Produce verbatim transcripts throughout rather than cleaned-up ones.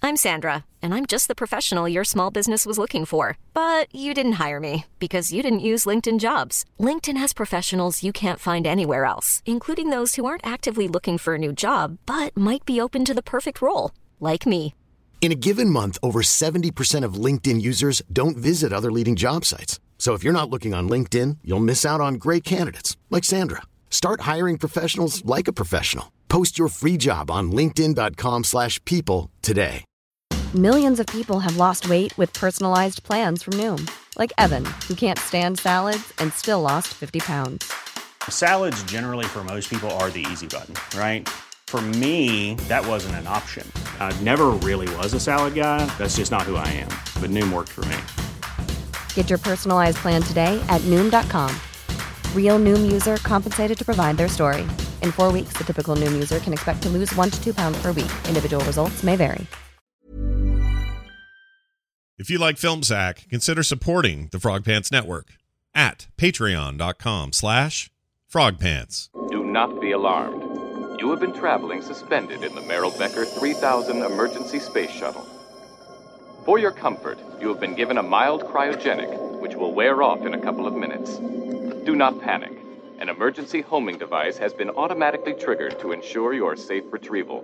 I'm Sandra, and I'm just the professional your small business was looking for. But you didn't hire me because you didn't use LinkedIn Jobs. LinkedIn has professionals you can't find anywhere else, including those who aren't actively looking for a new job, but might be open to the perfect role, like me. In a given month, over seventy percent of LinkedIn users don't visit other leading job sites. So if you're not looking on LinkedIn, you'll miss out on great candidates like Sandra. Start hiring professionals like a professional. Post your free job on linkedin dot com slash people today. Millions of people have lost weight with personalized plans from Noom. Like Evan, who can't stand salads and still lost fifty pounds. Salads generally for most people are the easy button, right? For me, that wasn't an option. I never really was a salad guy. That's just not who I am. But Noom worked for me. Get your personalized plan today at Noom dot com. Real Noom user compensated to provide their story. In four weeks, the typical Noom user can expect to lose one to two pounds per week. Individual results may vary. If you like Film Sack, consider supporting the Frog Pants Network at patreon dot com slash frog pants. Do not be alarmed. You have been traveling suspended in the Merrill Becker three thousand emergency space shuttle. For your comfort, you have been given a mild cryogenic, which will wear off in a couple of minutes. Do not panic. An emergency homing device has been automatically triggered to ensure your safe retrieval.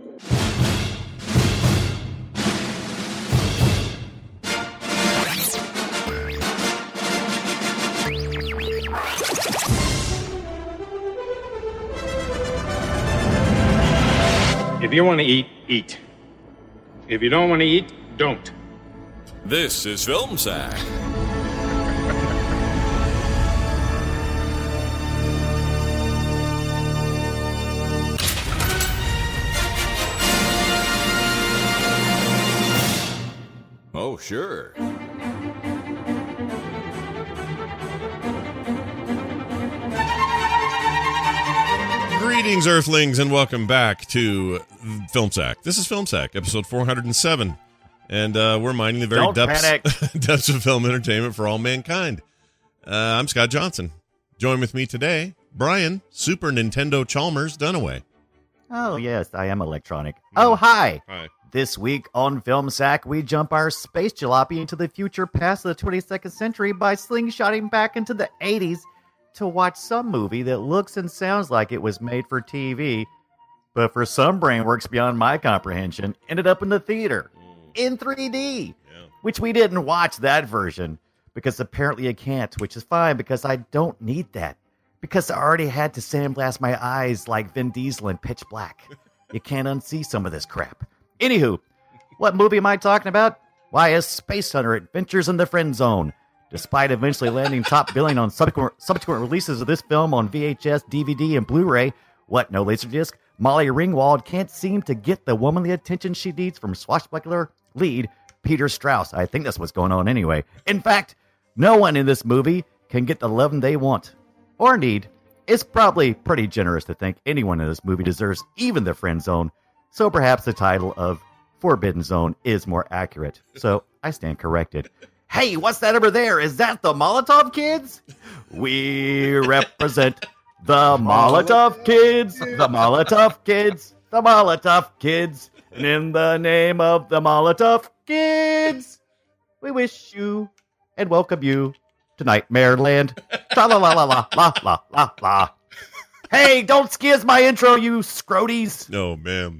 If you want to eat, eat. If you don't want to eat, don't. This is Film Sack. Oh, sure. Greetings, Earthlings, and welcome back to Film Sack. This is Film Sack, episode four hundred seven, and uh, we're mining the very Don't depths, depths of film entertainment for all mankind. Uh, I'm Scott Johnson. Join with me today, Brian, Super Nintendo Chalmers Dunaway. Oh, yes, I am electronic. Oh, hi. Hi. This week on Film Sack, we jump our space jalopy into the future past of the twenty-second century by slingshotting back into the eighties to watch some movie that looks and sounds like it was made for T V, but for some brain works beyond my comprehension, ended up in the theater in three D, yeah. Which we didn't watch that version because apparently you can't, which is fine because I don't need that because I already had to sandblast my eyes like Vin Diesel in Pitch Black. You can't unsee some of this crap. Anywho, what movie am I talking about? Why, a Space Hunter Adventures in the Friend Zone. Despite eventually landing top billing on subsequent, subsequent releases of this film on V H S, D V D, and Blu-ray, what, no Laserdisc? Molly Ringwald can't seem to get the womanly attention she needs from swashbuckler lead Peter Strauss. I think that's what's going on anyway. In fact, no one in this movie can get the loving they want or need. It's probably pretty generous to think anyone in this movie deserves even the friend zone. So perhaps the title of Forbidden Zone is more accurate. So I stand corrected. Hey, what's that over there? Is that the Molotov Kids? We represent the Molotov Kids, the Molotov Kids, the Molotov Kids. And in the name of the Molotov Kids, we wish you and welcome you to Nightmare Land. Tra la la la la la la la la. Hey, don't skizz my intro, you scroties. No, ma'am.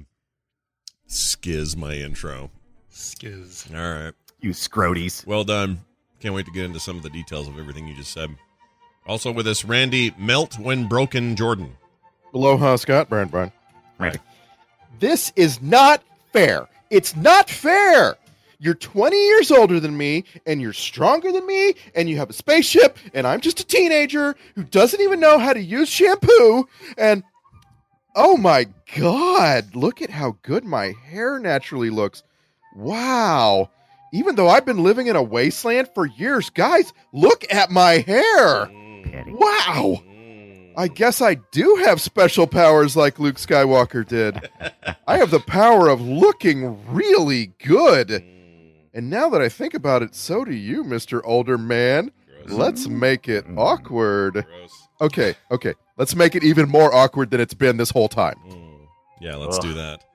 Skizz my intro. Skizz. All right. You scroties. Well done. Can't wait to get into some of the details of everything you just said. Also with us, Randy Melt When Broken Jordan. Aloha, Scott. Brian, Brian. Right. This is not fair. It's not fair. You're twenty years older than me, and you're stronger than me, and you have a spaceship, and I'm just a teenager who doesn't even know how to use shampoo, and oh my God, look at how good my hair naturally looks. Wow. Even though I've been living in a wasteland for years, guys, look at my hair. Wow. I guess I do have special powers like Luke Skywalker did. I have the power of looking really good. And now that I think about it, so do you, Mister Older Man. Gross. Let's make it awkward. Gross. Okay, okay. Let's make it even more awkward than it's been this whole time. Mm. Yeah, let's Ugh. do that.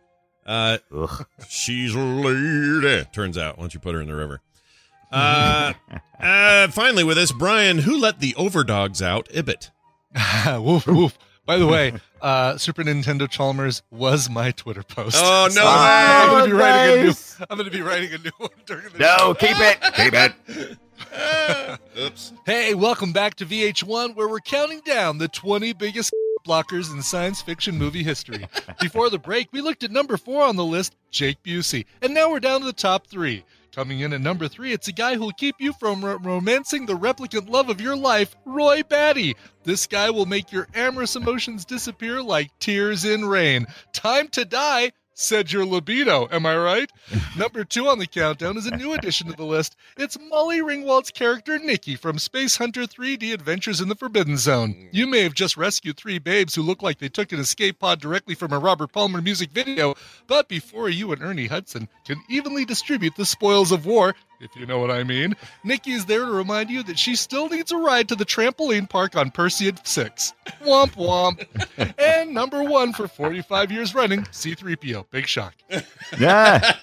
Uh, she's a lady. Turns out once you put her in the river. Uh, uh, finally, with us, Brian, who let the overdogs out? Ibbot. woof woof. By the way, uh, Super Nintendo Chalmers was my Twitter post. Oh no! So I'm going to be writing a new. nice. I'm going to be writing a new one during the No, show. keep it. Keep it. Oops. Hey, welcome back to V H one, where we're counting down the twenty biggest blockers in science fiction movie history. Before the break, we looked at number four on the list, Jake Busey, and now we're down to the top three. Coming in at number three, it's a guy who'll keep you from ro- romancing the replicant love of your life, Roy Batty. This guy will make your amorous emotions disappear like tears in rain. Time to die, said your libido. Am I right? Number two on the countdown is a new addition to the list. It's Molly Ringwald's character Nikki from Space Hunter three D Adventures in the Forbidden Zone. You may have just rescued three babes who look like they took an escape pod directly from a Robert Palmer music video, but before you and Ernie Hudson can evenly distribute the spoils of war, if you know what I mean, Nikki is there to remind you that she still needs a ride to the trampoline park on Perseid six. Womp womp. And number one for forty-five years running, C three P O. Big shock. Yeah.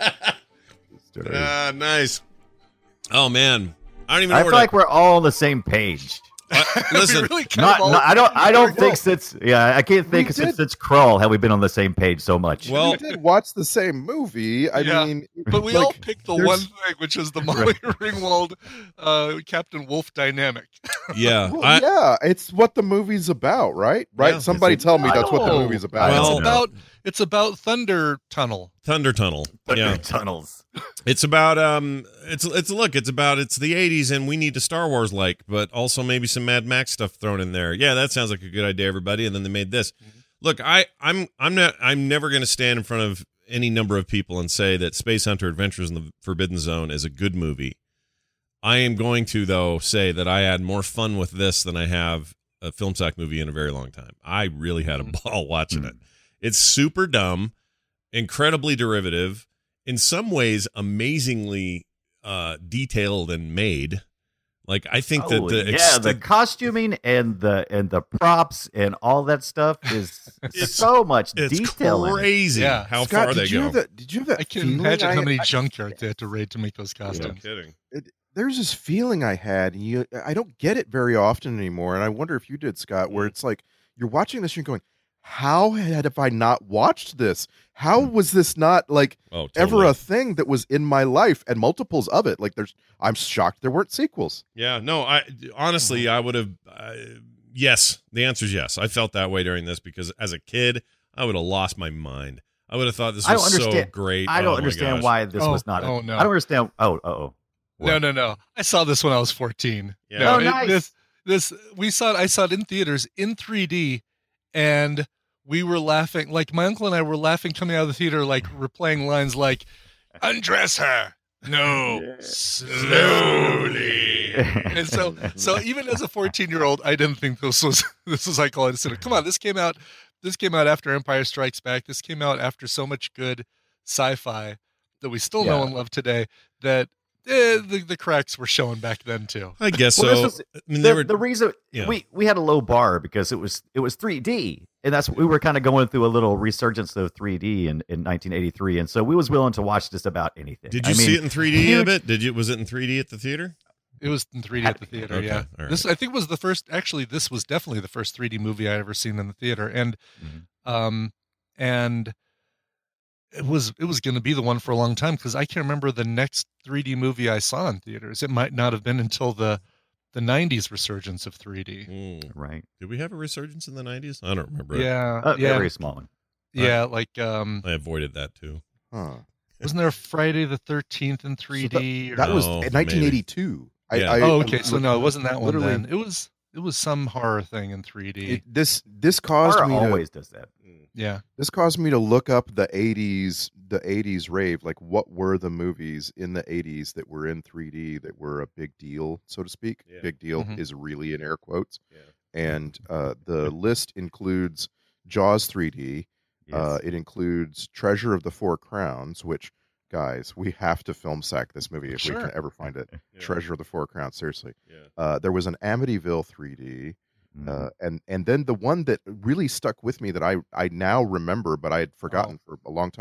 Ah, nice. Oh man, I don't even know I where feel to. like we're all on the same page. Uh, listen, really kind Not, of all- not- I don't. I don't think Well, since. Yeah, I can't think we since did- since Krull have we been on the same page so much. well, we did watch the same movie. I Yeah. mean, But we like, all picked the there's- one thing, which is the Molly Ringwald uh, Captain Wolf dynamic. yeah, Well, I, yeah, it's what the movie's about, right? Right? Yeah. Somebody It's a- tell me I that's what the know. movie's about. Well, it's about it's about Thunder Tunnel. Thunder Tunnel. Yeah, tunnels. it's about um, it's it's look, it's about it's the eighties, and we need a Star Wars like, but also maybe some Mad Max stuff thrown in there. Yeah, that sounds like a good idea, everybody. And then they made this. Look, I I'm I'm not I'm never going to stand in front of any number of people and say that Space Hunter Adventures in the Forbidden Zone is a good movie. I am going to, though, say that I had more fun with this than I have a film sack movie in a very long time. I really had a ball watching it. It's super dumb, incredibly derivative, in some ways amazingly uh, detailed and made. Like, I think that Oh, the yeah, extent- the costuming and the and the props and all that stuff is It's- so much it's detail. in it. crazy Yeah. how Scott, far did they you go. Have that, did you have that I can feeling imagine I- how many I- junkyards they had to raid to make those No costumes. kidding. it, there's this feeling I had, and you, I don't get it very often anymore. And I wonder if you did, Scott, where it's like you're watching this, and you're going, "How had have I not watched this? How was this not like Oh, ever totally. a thing that was in my life and multiples of it? Like, there's, I'm shocked there weren't sequels." Yeah, no, I honestly, I would have. Uh, yes, the answer is yes. I felt that way during this because as a kid, I would have lost my mind. I would have thought this I don't was so understand. great. I Oh, don't my understand gosh. why this Oh, was not. a- oh, no. I don't understand. Oh, oh, oh. No, no, no. I saw this when I was fourteen. Yeah. No, Oh, it- nice. this, this, we saw it. I saw it in theaters in three D, and we were laughing. Like my uncle and I were laughing coming out of the theater, like replaying lines like, "Undress her, no, slowly." And so, so even as a fourteen-year-old, I didn't think this was this was high quality cinema. Come on, this came out. This came out after Empire Strikes Back. This came out after so much good sci-fi that we still know Yeah. and love today. That eh, the the cracks were showing back then too. I guess Well, so. this was- I mean, they the, were the reason yeah. we we had a low bar because it was it was three D, and that's we were kind of going through a little resurgence of three D in, in nineteen eighty-three, and so we was willing to watch just about anything. Did you I mean, see it in three D huge- a bit? Did you? Was it in three D at the theater? It was in three D at the theater. Okay, Yeah, all right. this I think was the first. Actually, this was definitely the first three D movie I ever seen in the theater, and Mhm. um, and it was it was going to be the one for a long time because I can't remember the next three D movie I saw in theaters. It might not have been until the the nineties resurgence of three D. Mm. right? Did we have a resurgence in the nineties? I don't remember. it. Yeah, A yeah, very small one. yeah. Like, um, I avoided that too. Huh. wasn't there a Friday the thirteenth in three D? So that, that was Oh, in nineteen eighty-two. I, Yeah. I, oh, I okay. So looked- no, it wasn't that one. literally- Then it was it was some horror thing in three D. It, this this caused Horror me to, always does that. yeah. this caused me to look up the eighties the eighties rave, like what were the movies in the eighties that were in three D that were a big deal, so to speak. Yeah. Big deal Mhm. is really in air quotes. Yeah. And uh, the list includes Jaws three D. Yes. Uh, it includes Treasure of the Four Crowns, which, guys, we have to film sack this movie if we Sure. can ever find it. Yeah. Treasure of the Four Crowns, seriously. Yeah. Uh, there was an Amityville three D. Mhm. Uh, and and then the one that really stuck with me that I I now remember, but I had forgotten for a long time,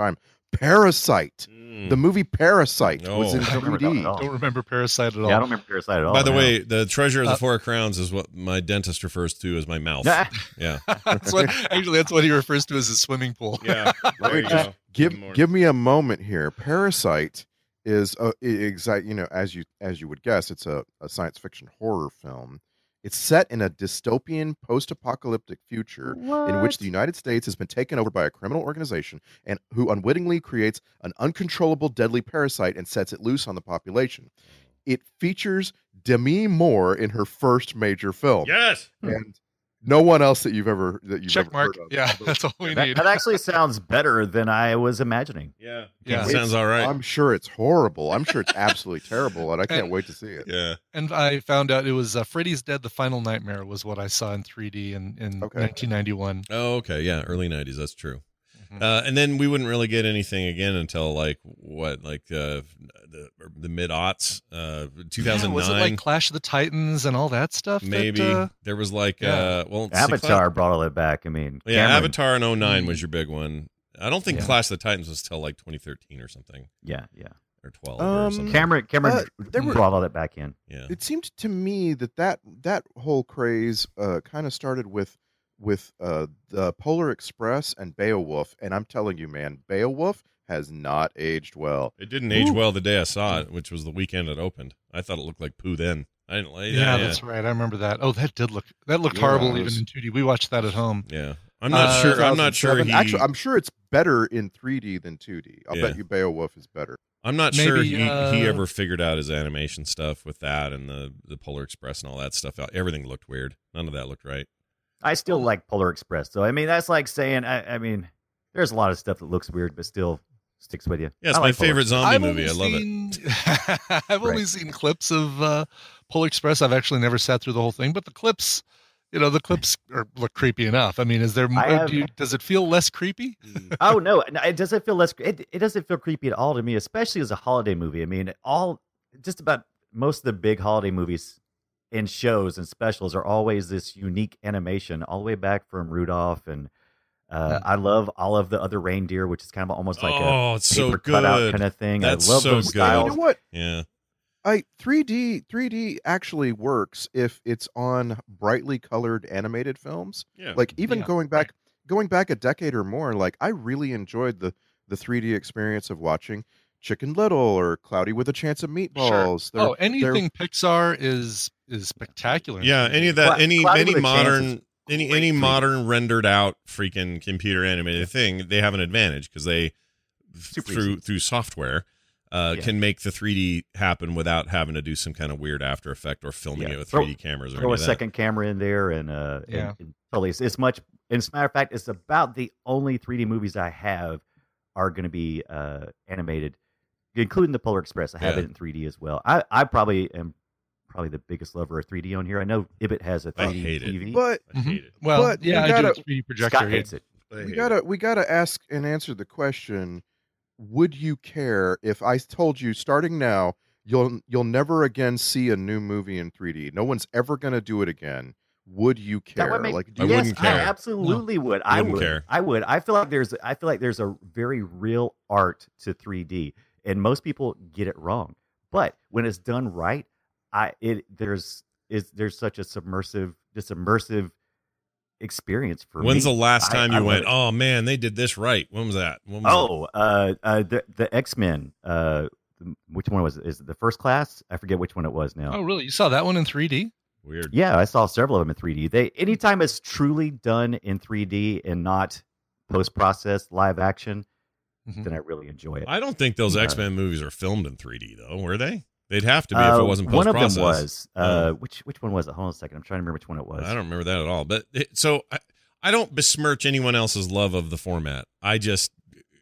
Parasite. Mm. The movie Parasite No. was in I don't remember that three D. at all. Don't remember Parasite at all. Yeah, I don't remember Parasite at all. By the no. way, the Treasure of the Uh, Four Crowns is what my dentist refers to as my mouth. Nah. Yeah. that's what actually that's what he refers to as a swimming pool. Yeah. Let There me you just go. give Good morning. give me a moment here. Parasite is a exact you know as you as you would guess, it's a, a science fiction horror film. It's set in a dystopian post-apocalyptic future in which the United States has been taken over by a criminal organization and who unwittingly creates an uncontrollable deadly parasite and sets it loose on the population. It features Demi Moore in her first major film. Yes. And no one else that you've ever that you've Check ever mark. heard of. Yeah, that's all we that, need. that actually sounds better than I was imagining. Yeah. Yeah. It sounds all right. I'm sure it's horrible. I'm sure it's absolutely terrible, and I can't And- wait to see it. Yeah. And I found out it was uh, Freddy's Dead: The Final Nightmare was what I saw in three D in, in Okay. nineteen ninety-one. Oh, okay. Yeah. Early nineties. That's true. Mhm. Uh, and then we wouldn't really get anything again until like what, like uh, the the mid aughts, uh, two thousand Yeah, nine. was it like Clash of the Titans and all that stuff? that, Maybe uh, there was like yeah. uh, well, see, Avatar Clash- brought all it back. I mean, yeah, Cameron- Avatar in oh nine Mm. was your big one. I don't think Yeah. Clash of the Titans was till like twenty thirteen or something, Yeah, yeah. or twelve Um, or something. Cameron, Cameron Uh, there were- brought all that back in. Yeah. It seemed to me that that, that whole craze uh, kind of started with with uh, the Polar Express and Beowulf, and I'm telling you, man, Beowulf has not aged well. It didn't age Ooh. well the day I saw it, which was the weekend it opened. I thought it looked like poo then. I didn't like yeah, yeah, that's right. I remember that. Oh, that did look that looked Yeah, horrible it even was- in two D. We watched that at home. Yeah. I'm not Uh, sure. I'm not sure two thousand seven. he. Actually, I'm sure it's better in three D than two D. I'll Yeah. bet you Beowulf is better. I'm not sure Maybe, he, he uh, ever figured out his animation stuff with that and the the Polar Express and all that stuff. Everything looked weird. None of that looked right. I still like Polar Express, so I mean that's like saying I, I mean there's a lot of stuff that looks weird but still sticks with you. Yeah, it's I my like Polar favorite Express. zombie I've movie. I only love it. seen, I've only Right. seen clips of uh, Polar Express. I've actually never sat through the whole thing, but the clips, you know, the clips are, look creepy enough. I mean, is there? I have- do you, does it feel less creepy? Oh no, no, it doesn't feel less. It, it doesn't feel creepy at all to me, especially as a holiday movie. I mean, all just about most of the big holiday movies and shows and specials are always this unique animation, all the way back from Rudolph, and uh, I love all of the other reindeer, which is kind of almost like Oh, a it's so paper cutout good. kind of thing. That's I love so those good. styles. You know what? Yeah. I three D three D actually works if it's on brightly colored animated films. Yeah. Like even Yeah, going back going back a decade or more, like I really enjoyed the the three D experience of watching Chicken Little or Cloudy with a Chance of Meatballs. They're- Oh, they're- anything Pixar is is spectacular. Yeah, any of that, Cla- any Cloudy any with a Chance modern, is any great any three D. modern rendered out freaking computer animated thing, they have an advantage because they Super through easy. through software uh, Yeah. can make the three D happen without having to do some kind of weird After Effect or filming Yeah. it with Throw- three D cameras or Throw any a of that. second camera in there, and uh, and- Yeah. and totally, it's, it's much. And as a matter of fact, it's about the only three D movies I have are going to be uh, animated, including the Polar Express. I have Yeah. it in three D as well. I, I probably am probably the biggest lover of three D on here. I know Ibit has a I three D hate it. T V. but I hate it. Well, But yeah, we I do gotta- a three D projector. Scott here. hates it. I we hate gotta it. we gotta ask and answer the question: would you care if I told you starting now you'll you'll never again see a new movie in three D? No one's ever gonna do it again. Would you That care? would make, like, do I you yes, wouldn't I care. absolutely would. I Wouldn't would. care. I would. I feel like there's. I feel like there's a very real art to three D, and most people get it wrong. But when it's done right, I it there's is there's such a submersive, this immersive experience for When's me. the last I- time I you love went, it. oh man, they did this right? When was that? When was Oh, uh, uh, the the X Men. Uh, which one was it? Is it the First Class? I forget which one it was now. Oh, really? You saw that one in three D? it? Weird. Yeah, I saw several of them in three D. They anytime it's truly done in three D and not post processed live action, Mhm. then I really enjoy it. I don't think those Uh, X Men movies are filmed in three D though, were they? They'd have to be if Uh, it wasn't one post of them processed. was. Uh, Oh. which which one was it? Hold on a second. I'm trying to remember which one it was. I don't remember that at all. But it, so I, I don't besmirch anyone else's love of the format. I just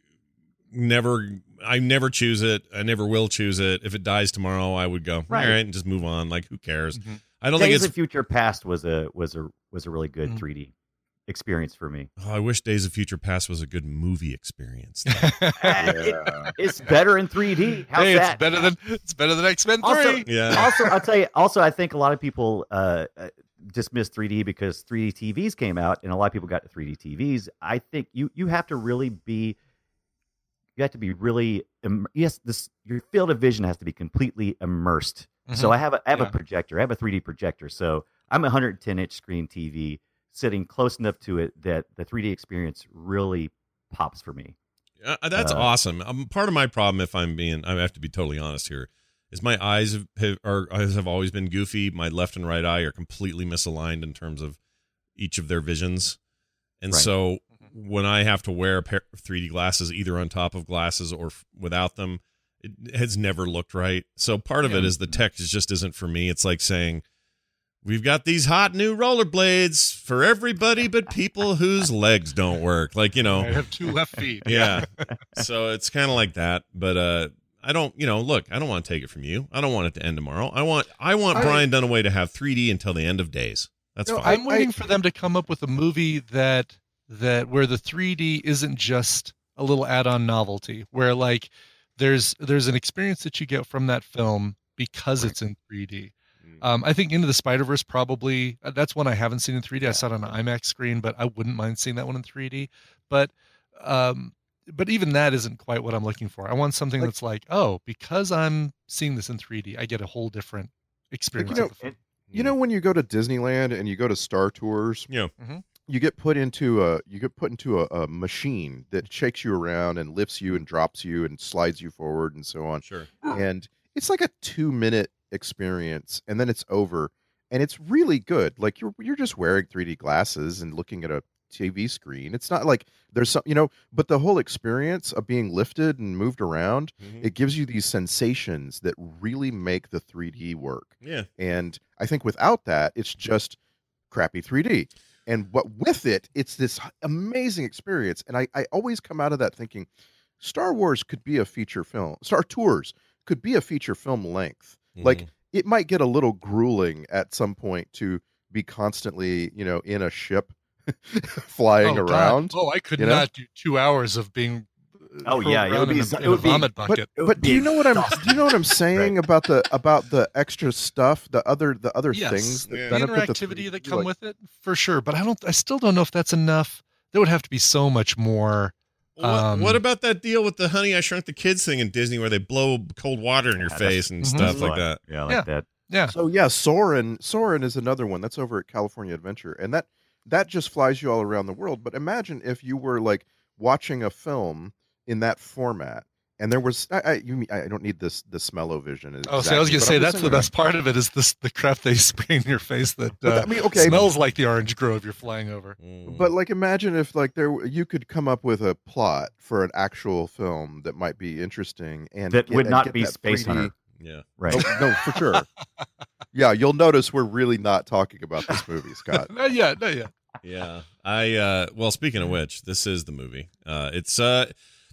never, I never choose it. I never will choose it. If it dies tomorrow, I would go Right. all right and just move on. Like who cares? Mhm. I don't think Days it's. of Future Past was a was a was a really good Mhm. three D experience for me. Oh, I wish Days of Future Past was a good movie experience. It- it's better in three D. How's hey, it's that? better than it's better than X Men Also- Three. yeah. also, I'll tell you. Also, I think a lot of people uh, uh, dismiss three D because three D T Vs came out, and a lot of people got three D T Vs. I think you you have to really be you have to be really im- yes, this your field of vision has to be completely immersed. Mhm. So I have a I have Yeah. a projector. I have a three D projector. So I'm a one hundred ten inch screen T V sitting close enough to it that the three D experience really pops for me. Uh, that's Uh, awesome. Um, part of my problem, if I'm being, I have to be totally honest here, is my eyes have, have, are, eyes have always been goofy. My left and right eye are completely misaligned in terms of each of their visions. And Right. so when I have to wear a pair of three D glasses, either on top of glasses or f- without them, it has never looked right. So part of it is the tech is just isn't for me. It's like saying, we've got these hot new rollerblades for everybody but people whose legs don't work. Like, you know. I have two left feet. Yeah. So it's kind of like that. But uh, I don't, you know, look, I don't want to take it from you. I don't want it to end tomorrow. I want I want I- Brian Dunaway to have three D until the end of days. That's No, fine. I'm waiting for them to come up with a movie that that where the three D isn't just a little add-on novelty, where like there's there's an experience that you get from that film because it's in three D. Um, I think Into the Spider-Verse probably uh, that's one I haven't seen in three D. I saw it on an IMAX screen, but I wouldn't mind seeing that one in three D. But um, but even that isn't quite what I'm looking for. I want something Like- that's like, oh, because I'm seeing this in three D, I get a whole different experience. know, of the film. You know, when you go to Disneyland and you go to Star Tours, Yeah. Mhm. you get put into a you get put into a, a machine that shakes you around and lifts you and drops you and slides you forward and so on. Sure. And it's like a two minute experience, and then it's over, and it's really good. Like you're you're just wearing three D glasses and looking at a T V screen. It's not like there's some, you know, but the whole experience of being lifted and moved around, Mhm. it gives you these sensations that really make the three D work. Yeah. And I think without that, it's just crappy three D. And what with it, it's this amazing experience. And I, I always come out of that thinking, Star Wars could be a feature film. Star Tours could be a feature film length. Like Mhm. it might get a little grueling at some point to be constantly, you know, in a ship flying Oh, God. around. Oh, I could you know? not do two hours of being. uh, Oh, yeah, it thrown would be in a, so- in it a would be- vomit But, bucket. It would but do you be know what I'm do exhausting. you know what I'm saying about the about the extra stuff, the other the other Yes, things that Yeah. the benefit the interactivity three D, that come like- with it, for sure. But I don't. I still don't know if that's enough. There would have to be so much more. What, Um, what about that deal with the Honey I Shrunk the Kids thing in Disney where they blow cold water in your Yeah, that's- face and Mhm. stuff like Fun. that? Yeah, like Yeah. that. Yeah. So yeah, Soren Soren is another one that's over at California Adventure, and that that just flies you all around the world. But imagine if you were like watching a film in that format, and there was I I, you, mean- I don't need this the smell-o-vision. Oh, see, I was exactly, gonna but say I'm just that's the thinking best part of it is this the crap they spray in your face that But uh, I mean, okay, smells like the orange grove you're flying over. Mm. But like, imagine if like there you could come up with a plot for an actual film that might be interesting and That get- would and not get be that Space three D Hunter. yeah. Right. Oh, no, for sure. Yeah, you'll notice we're really not talking about this movie, Scott. Not yet, not yet. Yeah. I uh well, speaking of which, this is the movie. Uh it's uh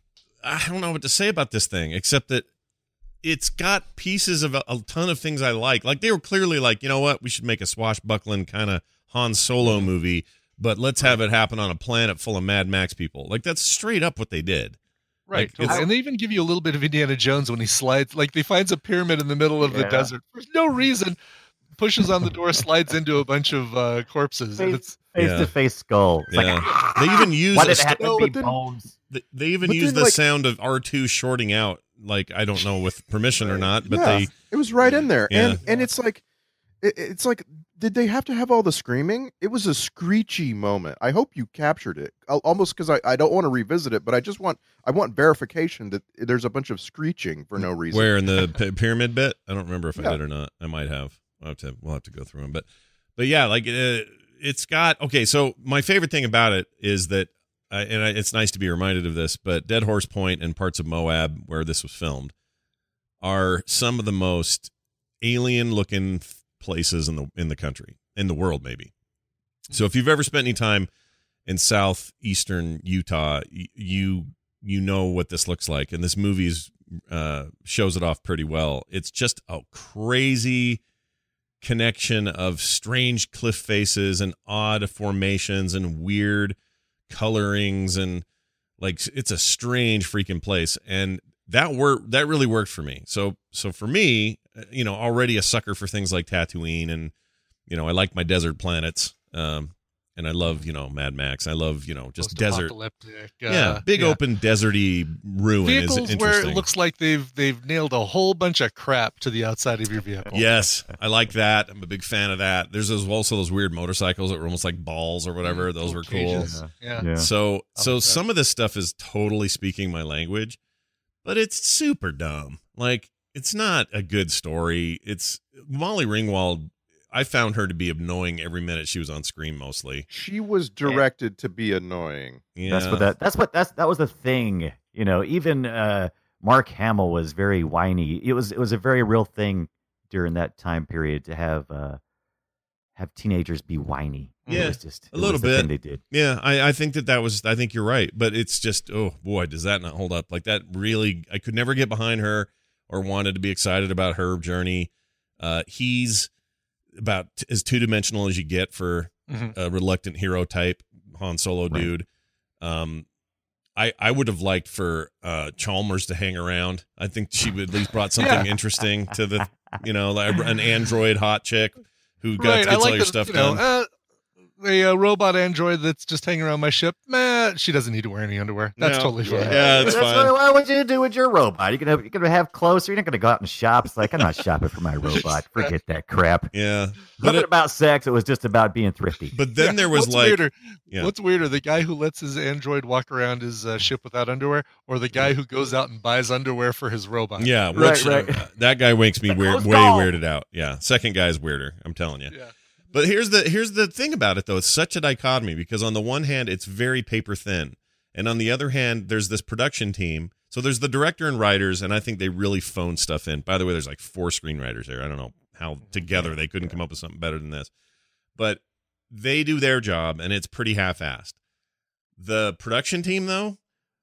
I don't know what to say about this thing except that it's got pieces of a, a ton of things I like. Like they were clearly like, you know what, we should make a swashbuckling kind of Han Solo movie, but let's have it happen on a planet full of Mad Max people. Like that's straight up what they did. Right, Like, totally. it's- And they even give you a little bit of Indiana Jones when he slides. Like, he finds a pyramid in the middle of the Yeah. desert for no reason, pushes on the door, slides into a bunch of uh, corpses. And it's Face Yeah. to face skull. It's Yeah. like, They even use why a did it st- have to No, be but then- bones? They, they even But use then, the like- sound of R two shorting out, like I don't know with permission or not, but Yeah, they it was right in there, Yeah. and and it's like, it, it's like, did they have to have all the screaming? It was a screechy moment. I hope you captured it, Al- almost because I, I don't want to revisit it, but I just want I want verification that there's a bunch of screeching for no reason. where in the p- pyramid bit. I don't remember if I Yeah. did or not. I might have. I'll have to. We'll have to go through them, but but yeah, like uh, it's got okay. So my favorite thing about it is that, uh, and I, it's nice to be reminded of this, but Dead Horse Point and parts of Moab where this was filmed are some of the most alien-looking places in the in the country, in the world, maybe. So if you've ever spent any time in southeastern Utah, y- you you know what this looks like, and this movie's uh, shows it off pretty well. It's just a crazy connection of strange cliff faces and odd formations and weird colorings, and like it's a strange freaking place, and that worked. That really worked for me. So so for me, you know, already a sucker for things like Tatooine, and you know, I like my desert planets. Um, and I love, you know, Mad Max. I love, you know, just desert. Post-apocalyptic, uh, yeah, big yeah. open deserty ruin Vehicles is interesting. where it looks like they've they've nailed a whole bunch of crap to the outside of your vehicle. Yes, I like that. I'm a big fan of that. There's those, also those weird motorcycles that were almost like balls or whatever. Those Cool were cool. cages. Yeah. Yeah. So so like that. some of this stuff is totally speaking my language, but it's super dumb. Like, it's not a good story. It's Molly Ringwald. I found her to be annoying every minute she was on screen. Mostly, She was directed to be annoying. yeah. That's what that. That's what that's that was the thing. You know, even uh, Mark Hamill was very whiny. It was it was a very real thing during that time period to have uh, have teenagers be whiny. Yeah, it was just a it little was the bit. thing they did. Yeah, I, I think that that was. I think you're right, but it's just, oh boy, does that not hold up? Like, that really, I could never get behind her or wanted to be excited about her journey. Uh, he's about t- as two dimensional as you get for Mhm. a reluctant hero type Han Solo Right. dude. Um, I I would have liked for uh, Chalmers to hang around. I think she would at least brought something Yeah. interesting to the, you know, like an android hot chick who got Right, gets I all like your that, stuff you know, done. uh, a uh, robot android that's just hanging around my ship. Meh, she doesn't need to wear any underwear. That's No. totally fine. Yeah, that's fine. What, what would you do with your robot? You're gonna you're gonna have clothes. You're not gonna go out and shop. It's like, I'm not shopping for my robot. Forget that crap. Yeah, but Nothing it, about sex. It was just about being thrifty. but then Yeah, there was what's like, weirder? yeah. What's weirder, the guy who lets his android walk around his uh, ship without underwear, or the guy who goes out and buys underwear for his robot? Yeah, Right, which, right. uh, that guy makes me The weird, closed way call. weirded out. Yeah, second guy's weirder. I'm telling you. Yeah. But here's the here's the thing about it though. It's such a dichotomy because on the one hand it's very paper thin, and on the other hand there's this production team. So there's the director and writers, and I think they really phone stuff in. By the way, there's like four screenwriters there. I don't know how together they couldn't come up with something better than this, but they do their job, and it's pretty half-assed. The production team though,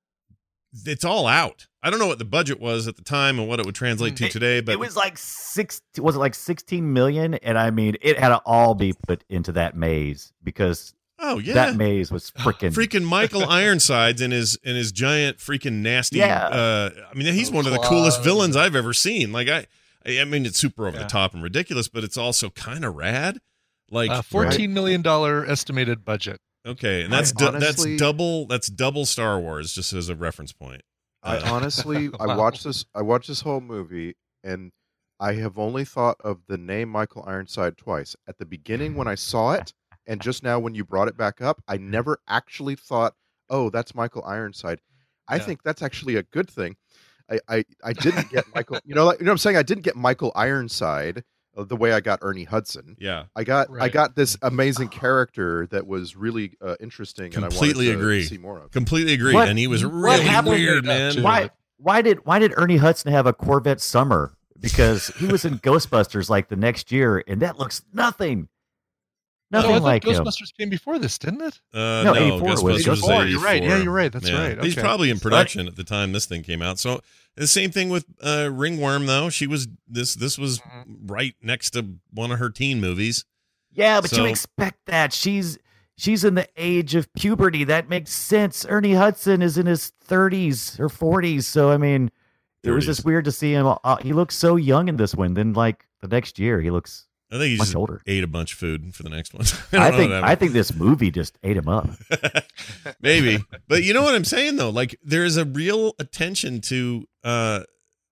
it's all out. I don't know what the budget was at the time and what it would translate to It- today, but it was like six. Was it like sixteen million? And I mean, it had to all be put into that maze because oh yeah, that maze was freaking. freaking Michael Ironsides and his and his giant freaking nasty. Yeah. Uh, I mean, he's Oh, one of the claws. coolest villains I've ever seen. Like I, I mean, it's super over Yeah. the top and ridiculous, but it's also kind of rad. Like Uh, fourteen million dollar estimated budget. okay, and that's I du- honestly- that's double that's double Star Wars, just as a reference point. I Uh, honestly, I Wow. watched this. I watched this whole movie, and I have only thought of the name Michael Ironside twice. At the beginning when I saw it, and just now when you brought it back up, I never actually thought, "Oh, that's Michael Ironside." I Yeah. think that's actually a good thing. I, I, I didn't get Michael. You know, like, you know what I'm saying? I didn't get Michael Ironside uh, the way I got Ernie Hudson. yeah, I got I Right. got this amazing character that was really uh, interesting, Completely and I wanted agree. to see more of. completely agree. What- And he was what really happened- weird, man. Why? Why did Why did Ernie Hudson have a Corvette Summer? Because he was in Ghostbusters like the next year, and that looks nothing, No, I nothing thought like him. Ghostbusters came before this, didn't it? Uh, No, no, eighty-four was- Ghostbusters was eighty-four, you're right. eighty-four. Yeah, you're right. That's right. He's Okay. probably in production at the time this thing came out. So the same thing with uh, Ringworm, though. She was this. This was Mm-hmm. right next to one of her teen movies. Yeah, but So- you expect that she's she's in the age of puberty. That makes sense. Ernie Hudson is in his thirties or forties, so I mean, it was thirties. just weird to see him. Uh, he looks so young in this one. Then, like the next year, he looks I think he much just older. ate a bunch of food for the next one. I, don't know think what I think this movie just ate him up. Maybe. But you know what I'm saying though? Like there is a real attention to uh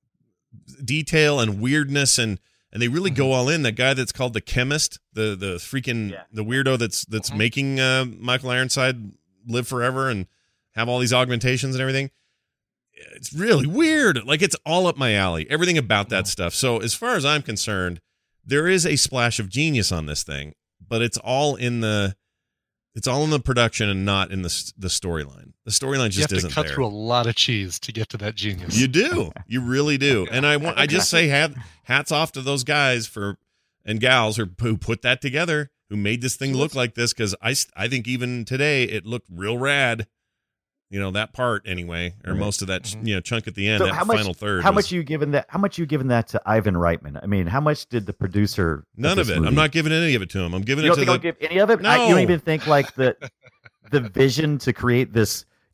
detail and weirdness and and they really go all in. That guy that's called the chemist, the the freaking Yeah. the weirdo that's that's making uh Michael Ironside live forever and have all these augmentations and everything. It's really weird. Like it's all up my alley. Everything about that stuff. So as far as I'm concerned, there is a splash of genius on this thing, but it's all in the it's all in the production and not in the s- the storyline. The storyline You just have to isn't cut there. through a lot of cheese to get to that genius. You do. You really do. And I want I just say hat, hats off to those guys for and gals who, who put that together, who made this thing look like this cuz I s- I think even today it looked real rad. You know, that part anyway, or Right. most of that, you know, chunk at the end, So that how much? final third. How was- much you given that? How much you given that to Ivan Reitman? I mean, how much did the producer? None of this it. movie- I'm not giving any of it to him. I'm giving You it don't to think the I'll give any of it? I, you No. don't even think like the the vision to create this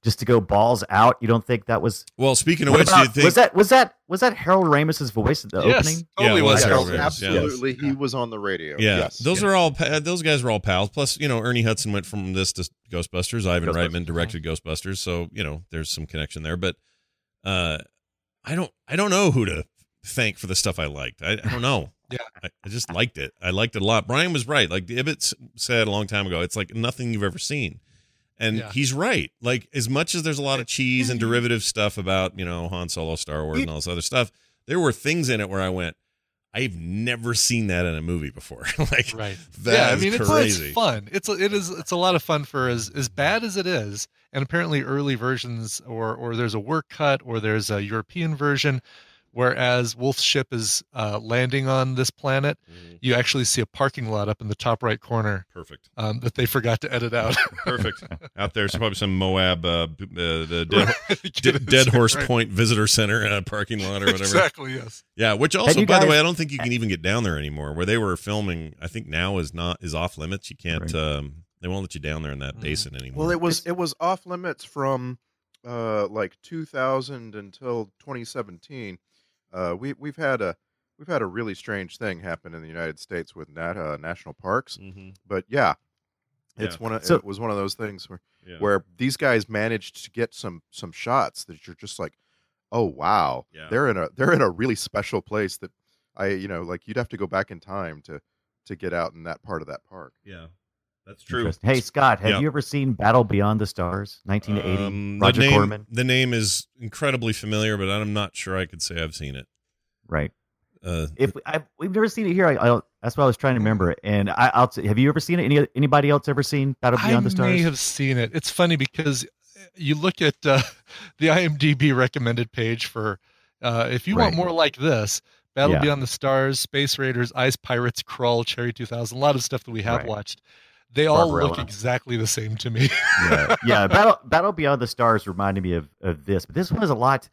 just to go balls out. You don't think that was well? Speaking of what which, about, do you think was that was that was that Harold Ramis's voice at the Yes, opening? totally Yeah, it was was Harold Harold Ramis. Ramis, Absolutely, he was on the radio. Yeah, Yes. those Yeah. are all pa- those guys were all pals. Plus, you know, Ernie Hudson went from this to Ghostbusters. Ivan Ghostbusters. Reitman directed Ghostbusters, so you know, there's some connection there. But uh, I don't, I don't know who to thank for the stuff I liked. I, I don't know. Yeah. I, I just liked it. I liked it a lot. Brian was right. Like Ibbott said a long time ago, it's like nothing you've ever seen. And Yeah. he's right. Like, as much as there's a lot of cheese and derivative stuff about, you know, Han Solo, Star Wars, and all this other stuff, there were things in it where I went, I've never seen that in a movie before. Like, Right. that yeah, I is mean, it's, crazy. it's fun. It's a, it is it's a lot of fun for as as bad as it is. And apparently, early versions, or or there's a work cut, or there's a European version. Whereas Wolf's ship is uh, landing on this planet, Mhm. you actually see a parking lot up in the top right corner Perfect. um, that they forgot to edit out. Perfect. Out there's probably some Moab, uh, b- uh, the Dead, Right. D- Dead Horse Right. Point Visitor Center uh, parking lot or whatever. Exactly, yes. Yeah, which also, you by the guys- way, I don't think you can even get down there anymore. Where they were filming, I think now is not is off limits. You can't. Right. Um, they won't let you down there in that Mhm. basin anymore. Well, it was it was off limits from uh, like two thousand until twenty seventeen. Uh, we we've had a we've had a really strange thing happen in the United States with nat, uh, national parks. Mhm. But yeah, it's Yeah. one of So- it was one of those things where Yeah. where these guys managed to get some some shots that you're just like, oh wow, Yeah. they're in a they're in a really special place that I you know like you'd have to go back in time to to get out in that part of that park. Yeah, that's true. Interesting. Hey Scott, have Yeah. you ever seen Battle Beyond the Stars, nineteen eighty? Um, Roger the name, Corman. The name is incredibly familiar, but I'm not sure I could say I've seen it. Right. Uh, If I, we've never seen it here, I, I, that's what I was trying to remember. And I, I'll t- have you ever seen it? Any anybody else ever seen Battle I Beyond the Stars? may have seen it. It's funny because you look at uh, the IMDb recommended page for uh, if you want Right. more like this, Battle Yeah. Beyond the Stars, Space Raiders, Ice Pirates, Crawl, Cherry two thousand, a lot of stuff that we have Right. watched. They all look Barbarella. exactly the same to me. yeah, yeah. Battle Battle Beyond the Stars reminded me of, of this, but this one was a lot.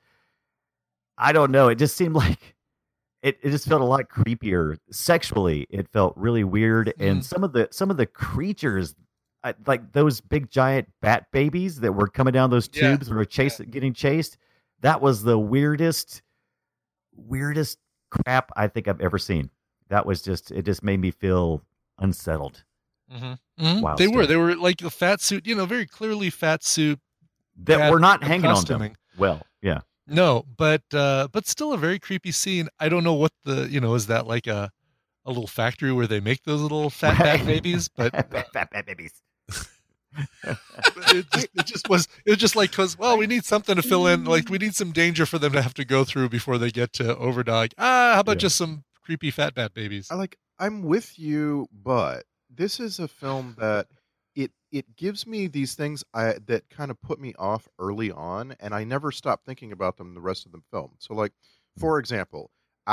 I don't know. It just seemed like it, it just felt a lot creepier sexually. It felt really weird, and Mhm. some of the some of the creatures, I, like those big giant bat babies that were coming down those Yeah. tubes, were chasing, getting chased. That was the weirdest, weirdest crap I think I've ever seen. That was just it. Just made me feel unsettled. Mhm. Mhm. Wild They were. stuff. They were like the fat suit, you know, very clearly fat suit. That bad we're not hanging on costuming. them. Well, yeah. No, but uh, but still a very creepy scene. I don't know what the you know is that like a a little factory where they make those little fat bat Right. babies, but uh, Fat, fat, fat babies. it, just, it just was it was just like because well we need something to fill in, like we need some danger for them to have to go through before they get to Overdog. Ah, how about Yeah. just some creepy fat bat babies? I like I'm with you, but this is a film that it it gives me these things I that kind of put me off early on, and I never stop thinking about them the rest of the film. So, like for example,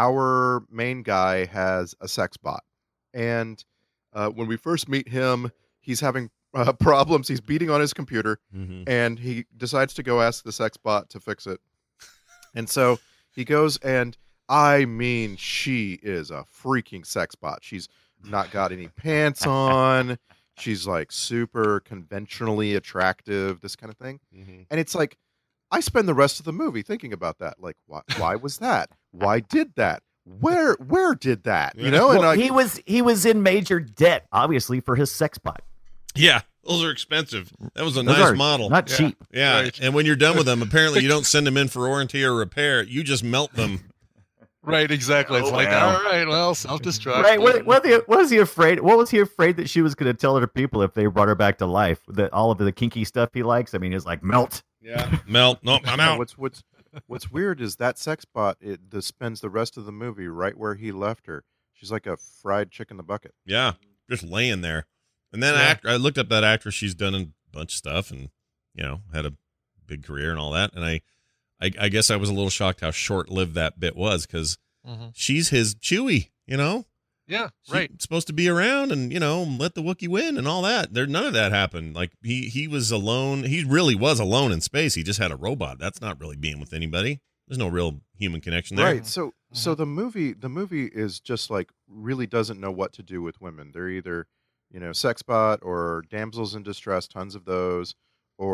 our main guy has a sex bot, and uh, when we first meet him, he's having uh, problems. He's beating on his computer, mhm. and he decides to go ask the sex bot to fix it. And so he goes, and I mean, she is a freaking sex bot. She's not got any pants on. She's like super conventionally attractive, this kind of thing. Mhm. And it's like, I spend the rest of the movie thinking about that. Like, why, why was that? Why did that? Where, where did that? You know, and Well, like, he was he was in major debt, obviously, for his sex bot. Yeah, those are expensive. That was a Those nice are model. not Yeah. cheap. Yeah, Right. and when you're done with them, apparently you don't send them in for warranty or repair. You just melt them. Right, exactly. It's Oh, like well. all right, well, self destruct. Right? What, what, he, what was he afraid? What was he afraid that she was going to tell other people if they brought her back to life? That all of the kinky stuff he likes. I mean, it's like melt. Yeah, melt. No, I'm no, out. what's what's what's weird is that sex bot. It the, spends the rest of the movie right where he left her. She's like a fried chick in the bucket. Yeah, just laying there. And then Yeah. act, I looked up that actress. She's done a bunch of stuff, and you know, had a big career and all that. And I, I, I guess I was a little shocked how short lived that bit was because Mhm. she's his Chewie. You know, Yeah, She's right. supposed to be around and you know let the Wookiee win and all that. There, none of that happened. Like he, he was alone. He really was alone in space. He just had a robot. That's not really being with anybody. There's no real human connection there. Right. So so the movie the movie is just like really doesn't know what to do with women. They're either, you know, sex bot or damsels in distress, tons of those, or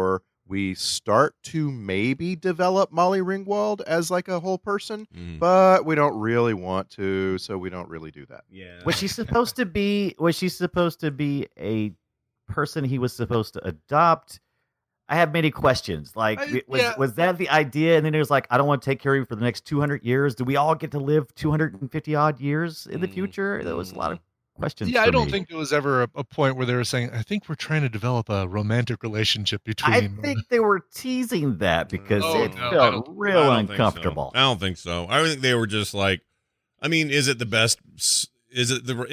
We start to maybe develop Molly Ringwald as like a whole person, Mm. but we don't really want to, so we don't really do that. Yeah. Was she supposed to be? Was she supposed to be a person he was supposed to adopt? I have many questions. Like, I- was yeah. was that the idea? And then it was like, I don't want to take care of you for the next two hundred years. Do we all get to live two hundred fifty odd years in the Mm. future? There was a lot of questions. Yeah, for I don't me. think there was ever a, a point where they were saying, I think we're trying to develop a romantic relationship between. I think they were teasing that because Oh, it no, I felt don't- real I don't think so. uncomfortable. I don't think so. I think they were just like, I mean, is it the best? Is it the?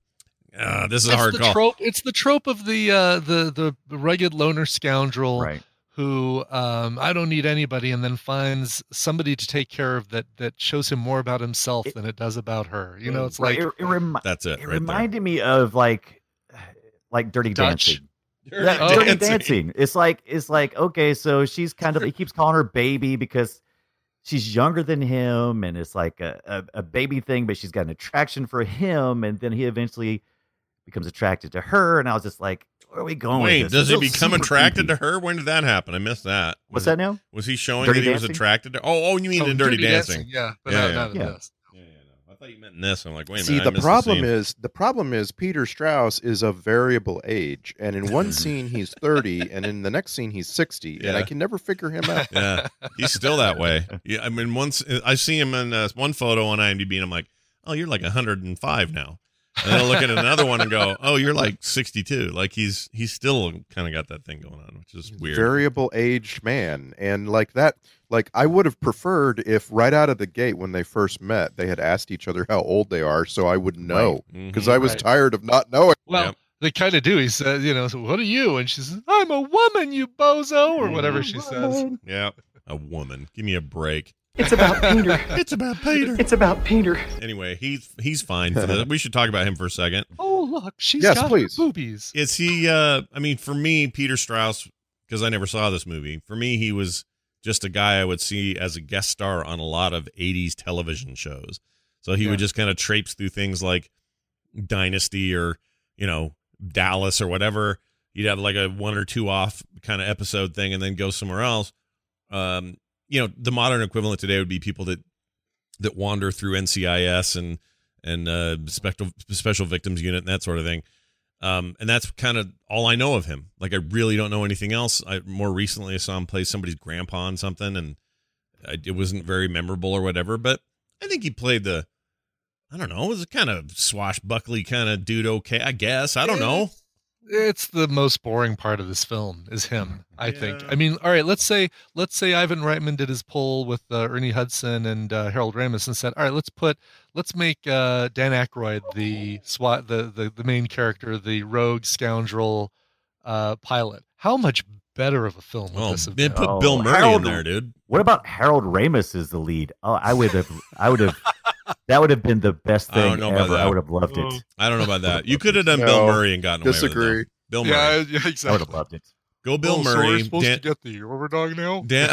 Uh, this is a It's hard the call. trope. It's the trope of the uh, the the the rugged loner scoundrel Right. who um, I don't need anybody, and then finds somebody to take care of that that shows him more about himself It- than it does about her. You know, it's Right, like it, it, remi- That's it. it right reminded me of like like Dirty Dutch. Dancing. there. That- Oh. Dirty Dancing. It's like it's like okay, so she's kind of he keeps calling her baby because she's younger than him, and it's like a, a, a baby thing, but she's got an attraction for him, and then he eventually becomes attracted to her, and I was just like, where are we going? Wait, with this? does he This feels become super attracted creepy. to her? When did that happen? I missed that. What's Was that it- now? Was he showing Dirty that he was Dancing? attracted to? Oh, oh, you mean oh, in Dirty, Dancing? Yeah, but Yeah, not, yeah. not in Yeah. this. Yeah, yeah, no. I thought you meant in this. I'm like, wait a See, minute. I the missed problem scene. is the problem is Peter Strauss is of variable age, and in one scene he's thirty, and in the next scene he's sixty, and I Yeah. can never figure him out. Yeah, he's still that way. Yeah, I mean, once I see him in uh, one photo on IMDb, and I'm like, oh, you're like one hundred five now. And then I look at another one and go, oh, you're like sixty-two. Like he's he's still kind of got that thing going on, which is weird. Variable aged man, and like that, like I would have preferred if right out of the gate when they first met, they had asked each other how old they are, so I would know because I was Right. tired of not knowing. Well, Yep. they kind of do. He says, you know, so what are you? And she says, I'm a woman, you bozo, or whatever she says. Yeah, a woman. Give me a break. It's about Peter. It's about Peter. It's about Peter. Anyway, he's he's fine for this. We should talk about him for a second. Oh, look, she's Yes, got please. boobies. Is he? Uh, I mean, for me, Peter Strauss, because I never saw this movie. For me, he was just a guy I would see as a guest star on a lot of eighties television shows. So he Yeah. would just kind of traipse through things like Dynasty or you know Dallas or whatever. He'd have like a one or two off kind of episode thing, and then go somewhere else. Um, you know, the modern equivalent today would be people that that wander through N C I S and and uh, special special victims unit and that sort of thing. Um, and that's kind of all I know of him. Like I really don't know anything else. I more recently I saw him play somebody's grandpa on something, and I, it wasn't very memorable or whatever. But I think he played the, I don't know, it was a kind of swashbuckly kind of dude. Okay, I guess I don't know. It's the most boring part of this film is him, I think. Yeah. I mean, all right, let's say let's say Ivan Reitman did his poll with uh, Ernie Hudson and uh, Harold Ramis and said, all right, let's put let's make uh, Dan Aykroyd the SWAT the, the the main character, the rogue scoundrel uh, pilot. How much better of a film would Well, this have man, been? put Oh, Bill Murray Harold- in there, dude. What about Harold Ramis as the lead? Oh, I would have, I would have, that would have been the best I don't thing know about ever. I that. would have loved it. I don't know about that. You could have done No, Bill Murray and gotten away disagree. with it. Though. Bill Murray. Yeah, yeah, I would exactly. have loved it. Go Bill Oh, so Murray. we're supposed Dan, to get the overdog now? Dan,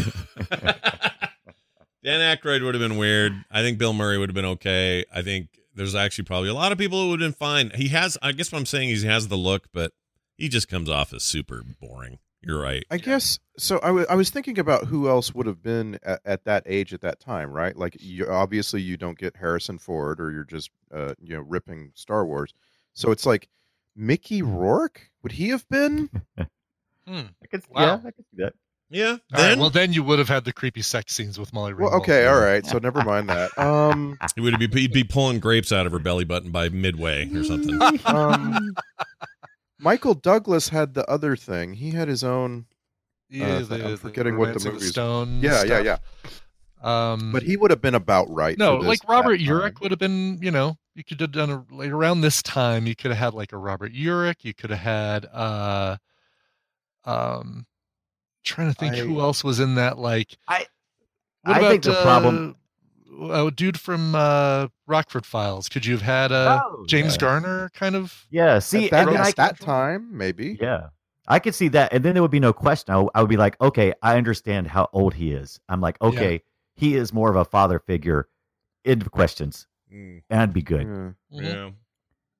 Dan Aykroyd would have been weird. I think Bill Murray would have been okay. I think there's actually probably a lot of people who would have been fine. He has, I guess what I'm saying is he has the look, but he just comes off as super boring. You're right. I guess so. I, w- I was thinking about who else would have been at, at that age at that time, right? Like, you, obviously, you don't get Harrison Ford, or you're just, uh, you know, ripping Star Wars. So it's like Mickey Rourke. Would he have been? Hmm. I could, Wow. Yeah, I could see that. Yeah. All right, Then well, then you would have had the creepy sex scenes with Molly Ringwald. Well, okay, all right. So never mind that. Um, he would be he'd be pulling grapes out of her belly button by midway or something. um, Michael Douglas had the other thing. He had his own. Yeah, Uh, the, I'm the forgetting what the Romancing movie's- Stone Yeah, yeah, stuff. yeah. Um, But he would have been about right. no, for this like at Robert that Urich time. would have been, you know, you could have done a, like around this time, you could have had like a Robert Urich. You could have had, uh, um, trying to think I- who else was in that. Like, I- what I about, think the problem- uh, a dude from uh, Rockford Files? Could you have had uh, Oh, James yeah. Garner kind of? Yeah, see, at that, and then at I, that time, maybe. yeah, I could see that, and then there would be no question. I, I would be like, okay, I understand how old he is. I'm like, okay, he is more of a father figure. End of questions, Mm, and I'd be good. Yeah. Mhm. yeah.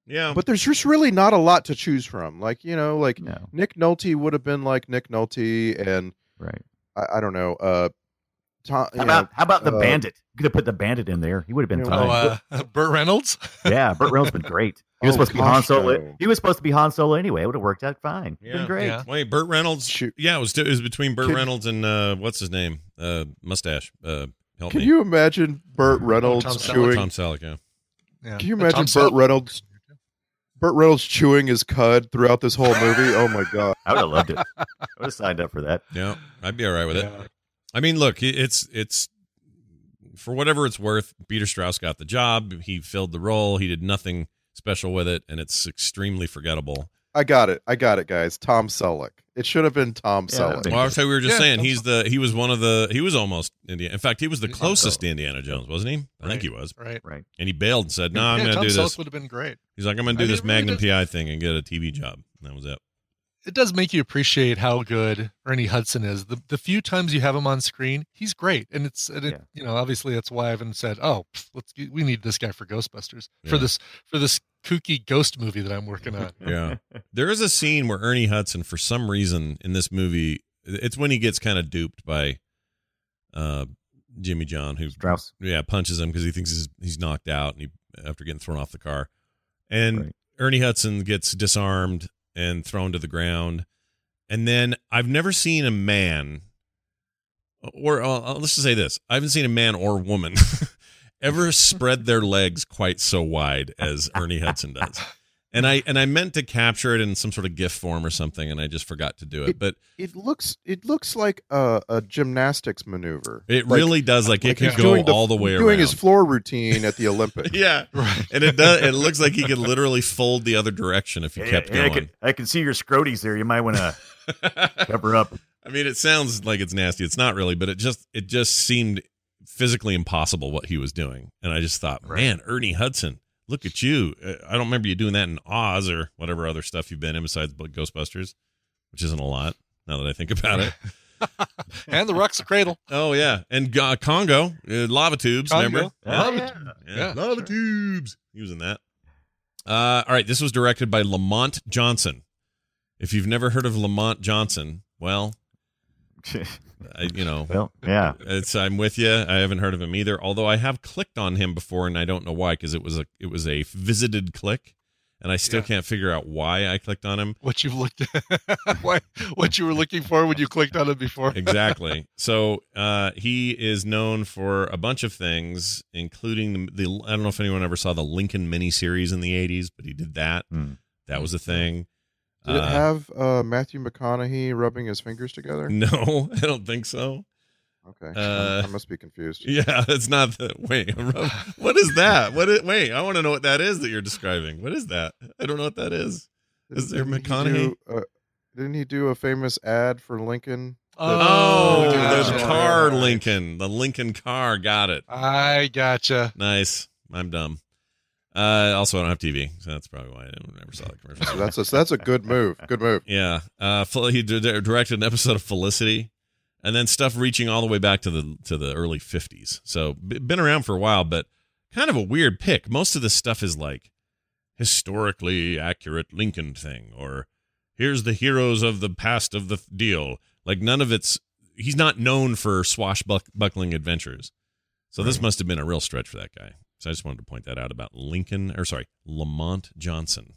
Yeah. But there's just really not a lot to choose from. Like, you know, like No. Nick Nolte would have been like Nick Nolte, and Right. I, I don't know. Uh, Tom, How about how about the uh, bandit? You could have put the bandit in there. He would have been You know, fine. Oh, uh, Burt Reynolds? Yeah, Burt Reynolds been great. He was Oh, supposed to be Han gosh, Solo. no. He was supposed to be Han Solo anyway. It would have worked out fine. Yeah. Been great. Yeah. Wait, Burt Reynolds. Shoot. Yeah, it was, it was between Burt Can- Reynolds and uh, what's his name? Uh, mustache. Uh, help Can me. you imagine Burt Reynolds Tom Selleck. chewing? Tom Selleck. Yeah. Yeah. Can you Uh, imagine Tom Burt Selleck. Reynolds? Burt Reynolds chewing his cud throughout this whole movie. Oh my god! I would have loved it. I would have signed up for that. Yeah, I'd be all right with it. Yeah. I mean, look, it- it's it's for whatever it's worth. Peter Strauss got the job. He filled the role. He did nothing special with it, and it's extremely forgettable. I got it. I got it, guys. Tom Selleck. It should have been Tom Yeah, Selleck. big- Well, I was saying we were just Yeah, saying Tom he's the he was one of the he was almost Indiana. In fact, he was the He's closest Tom to Indiana Jones, wasn't he? I think Right. he was. Right. Right. And he bailed and said, "No, I'm yeah, going to Tom do Selleck this." would have been great. He's like, "I'm going I to do mean, this it really Magnum does- P I thing and get a T V job." And that was it. It does make you appreciate how good Ernie Hudson is. The the few times you have him on screen, he's great, and it's and it, Yeah. you know obviously that's why I haven't said, oh, pff, let's we need this guy for Ghostbusters Yeah. for this for this kooky ghost movie that I'm working on. Yeah. There is a scene where Ernie Hudson, for some reason in this movie, it's when he gets kind of duped by uh, Jimmy John, who Strauss. yeah punches him because he thinks he's, he's knocked out, and he after getting thrown off the car, and Right. Ernie Hudson gets disarmed and thrown to the ground, and then I've never seen a man, or uh, let's just say this: I haven't seen a man or woman ever spread their legs quite so wide as Ernie Hudson does. And I and I meant to capture it in some sort of GIF form or something, and I just forgot to do it. But It looks. It looks like a, a gymnastics maneuver. it Like- really does. Like, like it could he's go doing the- all the way doing around. his floor routine at the Olympics. Yeah, Right. and it does. It looks like he could literally fold the other direction if he Yeah, kept yeah, I going. can, I can see your scroties there. You might want to cover up. I mean, it sounds like it's nasty. It's not really, but it just it just seemed physically impossible what he was doing, and I just thought, Right. man, Ernie Hudson, look at you. Uh, I don't remember you doing that in Oz or whatever other stuff you've been in besides Ghostbusters, which isn't a lot now that I think about it. And the Rock's a Cradle. Oh yeah, and uh, Congo, uh, lava tubes. Congo. Remember? Yeah, Lava yeah. Tube. Yeah, Yeah, lava sure. tubes. He was in that. Uh, all right, this was directed by Lamont Johnson. If you've never heard of Lamont Johnson, well, I, you know, Well, yeah. it's I'm with you. I haven't heard of him either. Although I have clicked on him before, and I don't know why, because it was a it was a visited click, and I still Yeah. can't figure out why I clicked on him. What you've looked at, what, what you were looking for when you clicked on it before. Exactly. So uh, he is known for a bunch of things, including the, the. I don't know if anyone ever saw the Lincoln miniseries in the eighties, but he did that. Hmm. That was a thing. Did it Uh, have uh, Matthew McConaughey rubbing his fingers together? No, I don't think so. Okay, Uh, I must be confused. Yeah, it's not the wait. What is that? What is wait? I want to know what that is that you're describing. What is that? I don't know what that is. Is there Didn't he McConaughey? do, uh, didn't he do a famous ad for Lincoln? Oh, gotcha. the car Lincoln, the Lincoln car. Got it. I gotcha. Nice. I'm dumb. Uh, also, I don't have T V, so that's probably why I never saw the commercial. So that's a, that's a good move. Good move. Yeah. Uh, Fel- he d- d- directed an episode of Felicity, and then stuff reaching all the way back to the to the early fifties. So b- been around for a while, but kind of a weird pick. Most of this stuff is like historically accurate Lincoln thing, or here's the heroes of the past of the th- deal. Like none of it's. He's not known for swashbuckling adventures. So this must have been a real stretch for that guy. So I just wanted to point that out about Lincoln, or sorry, Lamont Johnson,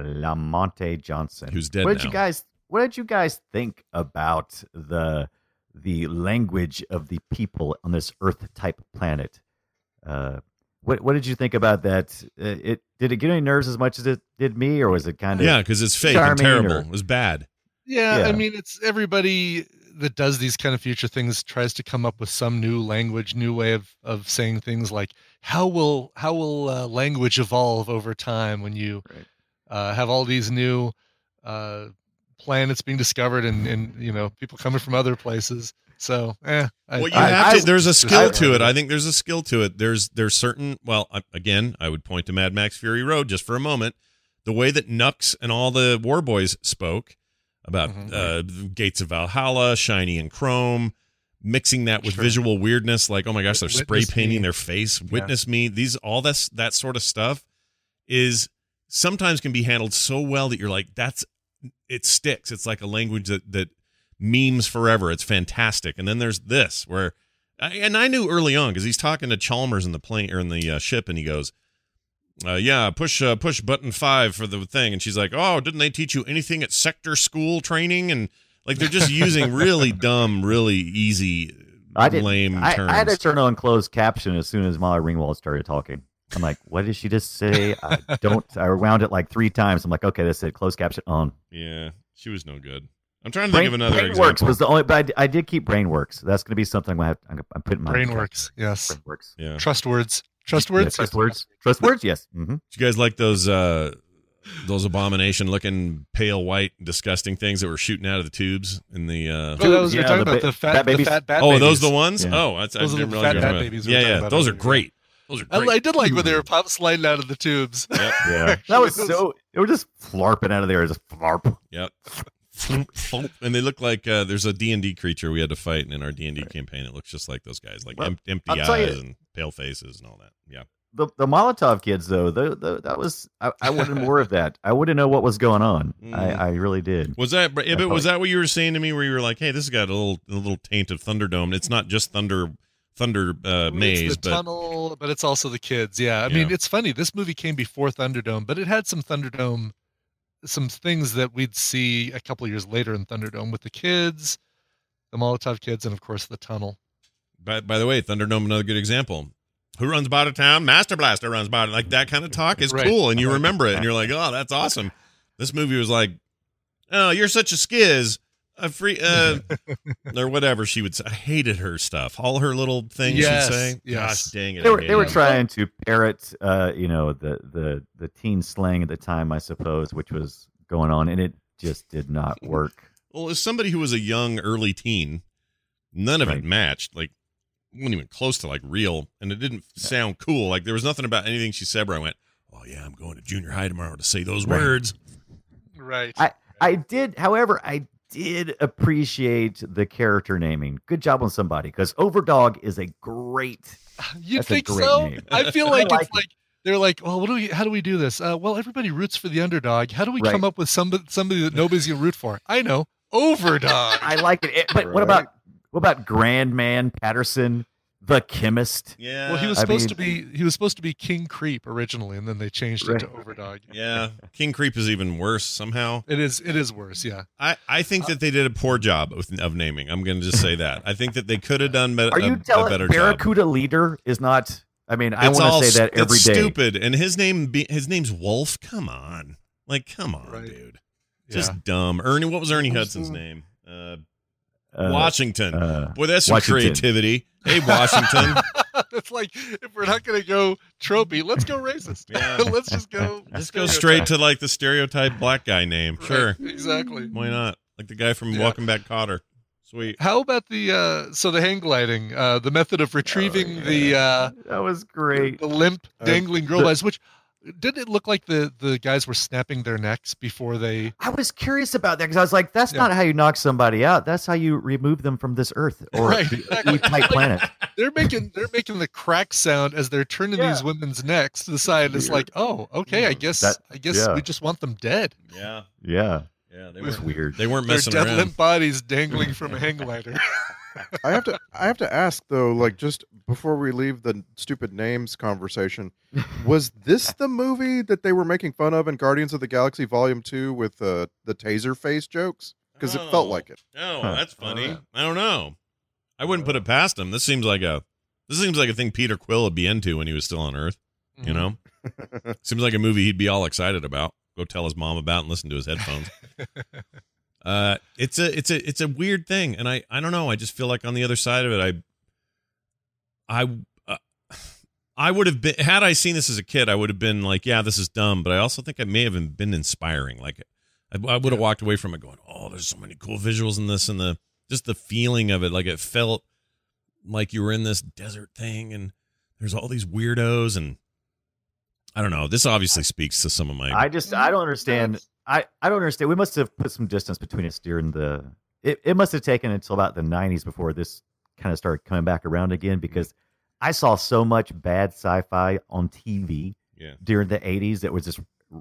Lamonte Johnson, who's dead What did now. you guys? What did you guys think about the the language of the people on this Earth-type planet? Uh, what What did you think about that? Uh, it did it get any nerves as much as it did me, or was it kind of Yeah, because it's fake and charming, terrible. or- It was bad. Yeah, Yeah. I mean, it's everybody that does these kind of future things tries to come up with some new language, new way of, of saying things like how will how will uh, language evolve over time when you Right. uh, have all these new uh, planets being discovered and, and you know people coming from other places. So, eh, I, Well, you I- have I- to. There's a skill I- to it. I think there's a skill to it. There's there's certain. Well, I- again, I would point to Mad Max Fury Road just for a moment. The way that Nux and all the War Boys spoke about Mhm. uh, Gates of Valhalla, shiny and chrome, mixing that with Sure. visual weirdness, like oh my gosh, they're spray Witness painting Me. their face. Witness me. These all this that sort of stuff is sometimes can be handled so well that you're like, that's it sticks. It's like a language that that memes forever. It's fantastic. And then there's this where, and I knew early on because he's talking to Chalmers in the plane or in the uh, ship, and he goes, uh, "Yeah, push uh, push button five for the thing." And she's like, "Oh, didn't they teach you anything at sector school training?" And like they're just using really dumb, really easy, I did, lame I, terms. I had to turn on closed caption as soon as Molly Ringwald started talking. I'm like, what did she just say? I don't. I wound it like three times. I'm like, okay, that's it. Closed caption on. Yeah, she was no good. I'm trying to Brain, think of another Brainworks example. was the only, but I, I did keep Brainworks. That's going to be something I have. I'm putting my Brainworks. Yes. Brainworks. Yeah. Trust words. Trust words. Yeah, trust words. Trust words. Yes. Mm-hmm. Did you guys like those uh, those abomination-looking, pale white, disgusting things that were shooting out of the tubes in the? Uh... Oh, that was yeah, you're talking the about ba- the fat, fat the babies? fat bat Oh, babies. those the ones? Yeah. Oh, that's, Those I are didn't the realize fat you were bat talking babies about- we were Yeah, talking yeah, about those are earlier. great. Those are I, great. I did like when they were pop sliding out of the tubes. Yep. Yeah, that was so. They were just flarping out of there, just flarp. Yep. And they look like uh, there's a D and D creature we had to fight in our D and D campaign. It looks just like those guys, like Well, em- empty I'll tell you- eyes and pale faces and all that. Yeah. The the Molotov kids though, the, the, that was I, I wanted more of that. I wanted to know what was going on. Mm. I, I really did. Was that, but I was thought- that what you were saying to me where you were like, hey, this has got a little a little taint of Thunderdome. It's not just Thunder Thunder uh, Maze, it's the but tunnel, but it's also the kids. Yeah, I mean, Yeah. it's funny. This movie came before Thunderdome, but it had some Thunderdome, some things that we'd see a couple of years later in Thunderdome with the kids, the Molotov kids, and of course the tunnel. by, by the way, Thunderdome, another good example. Who runs Bada Town? Master Blaster runs Bada. Like that kind of talk is Right. cool, and you remember it, and you're like, oh, that's awesome. This movie was like, oh, you're such a skiz, a free, uh, or whatever she would say. I hated her stuff, all her little things Yes, she'd say. yes. Gosh dang it, They I were hated they were them. trying to parrot, uh, you know, the the the teen slang at the time, I suppose, which was going on, and it just did not work. Well, as somebody who was a young, early teen, none of Right. it matched. Like, wasn't even close to like real, and it didn't sound cool. Like there was nothing about anything she said where I went, "Oh yeah, I'm going to junior high tomorrow to say those Right. words." Right. I I did, however, I did appreciate the character naming. Good job on somebody, because Overdog is a great. You That's a think great so? name. I feel I like like it's it. like they're like, well, what do we? How do we do this? Uh, well, everybody roots for the underdog. How do we Right. come up with somebody somebody that nobody's gonna root for? I know, Overdog. I like it. It- But what Right. about what about Grandman Patterson, the chemist? Yeah. Well, he was I supposed mean- to be he was supposed to be King Creep originally, and then they changed it to Overdog. Yeah, King Creep is even worse somehow. It is it is worse, yeah. I, I think that they did a poor job of, of naming. I'm going to just say that. I think that they could have done be- Are a, you a telling better job. Barracuda Leader is not? I mean, I It's want all to say that st- every it's day. stupid, and his name be, his name's Wolf. Come on, like come on, Right. dude. Just Yeah. dumb. Ernie, what was Ernie Hudson's name? Uh, Uh, Washington. uh, Boy, that's some Washington. creativity. Hey, Washington. It's like if we're not gonna go tropey, let's go racist. Yeah. Let's just go Just go straight to like the stereotype black guy name. Right, Sure. exactly. Why not? Like the guy from Yeah. Welcome Back, Kotter. Sweet. How about the uh so the hang gliding, uh the method of retrieving Oh, the uh that was great. the limp Uh, dangling girl the- bodies, which didn't it look like the the guys were snapping their necks before they I was curious about that because I was like, that's Yeah. not how you knock somebody out. That's how you remove them from this earth or Right, the exactly. E-type planet. they're making they're making the crack sound as they're turning Yeah. these women's necks to the side. It's like, oh, okay, I guess That- I guess yeah. we just want them dead. Yeah. Yeah, Yeah. They it was weren't, weird. they weren't Their messing dead around. limp bodies dangling from a hang glider. I have to I have to ask though, like just before we leave the stupid names conversation, was this the movie that they were making fun of in Guardians of the Galaxy Volume Two with uh, the taser face jokes? Because it felt Oh. like it. Oh, Huh. that's funny. Uh, I don't know. I wouldn't put it past him. This seems like a this seems like a thing Peter Quill would be into when he was still on Earth. Mm-hmm. You know, seems like a movie he'd be all excited about. Go tell his mom about and listen to his headphones. uh, it's a it's a it's a weird thing, and I I don't know. I just feel like on the other side of it, I I uh, I would have been had I seen this as a kid, I would have been like, yeah, this is dumb. But I also think it may have been inspiring. Like I, I would have walked away from it going, oh, there's so many cool visuals in this, and the just the feeling of it, like it felt like you were in this desert thing, and there's all these weirdos, and I don't know. This obviously speaks to some of my. I just I don't understand. I, I don't understand. We must have put some distance between us during the. It, it must have taken until about the nineties before this kind of started coming back around again, because I saw so much bad sci-fi on T V yeah. during the eighties that was just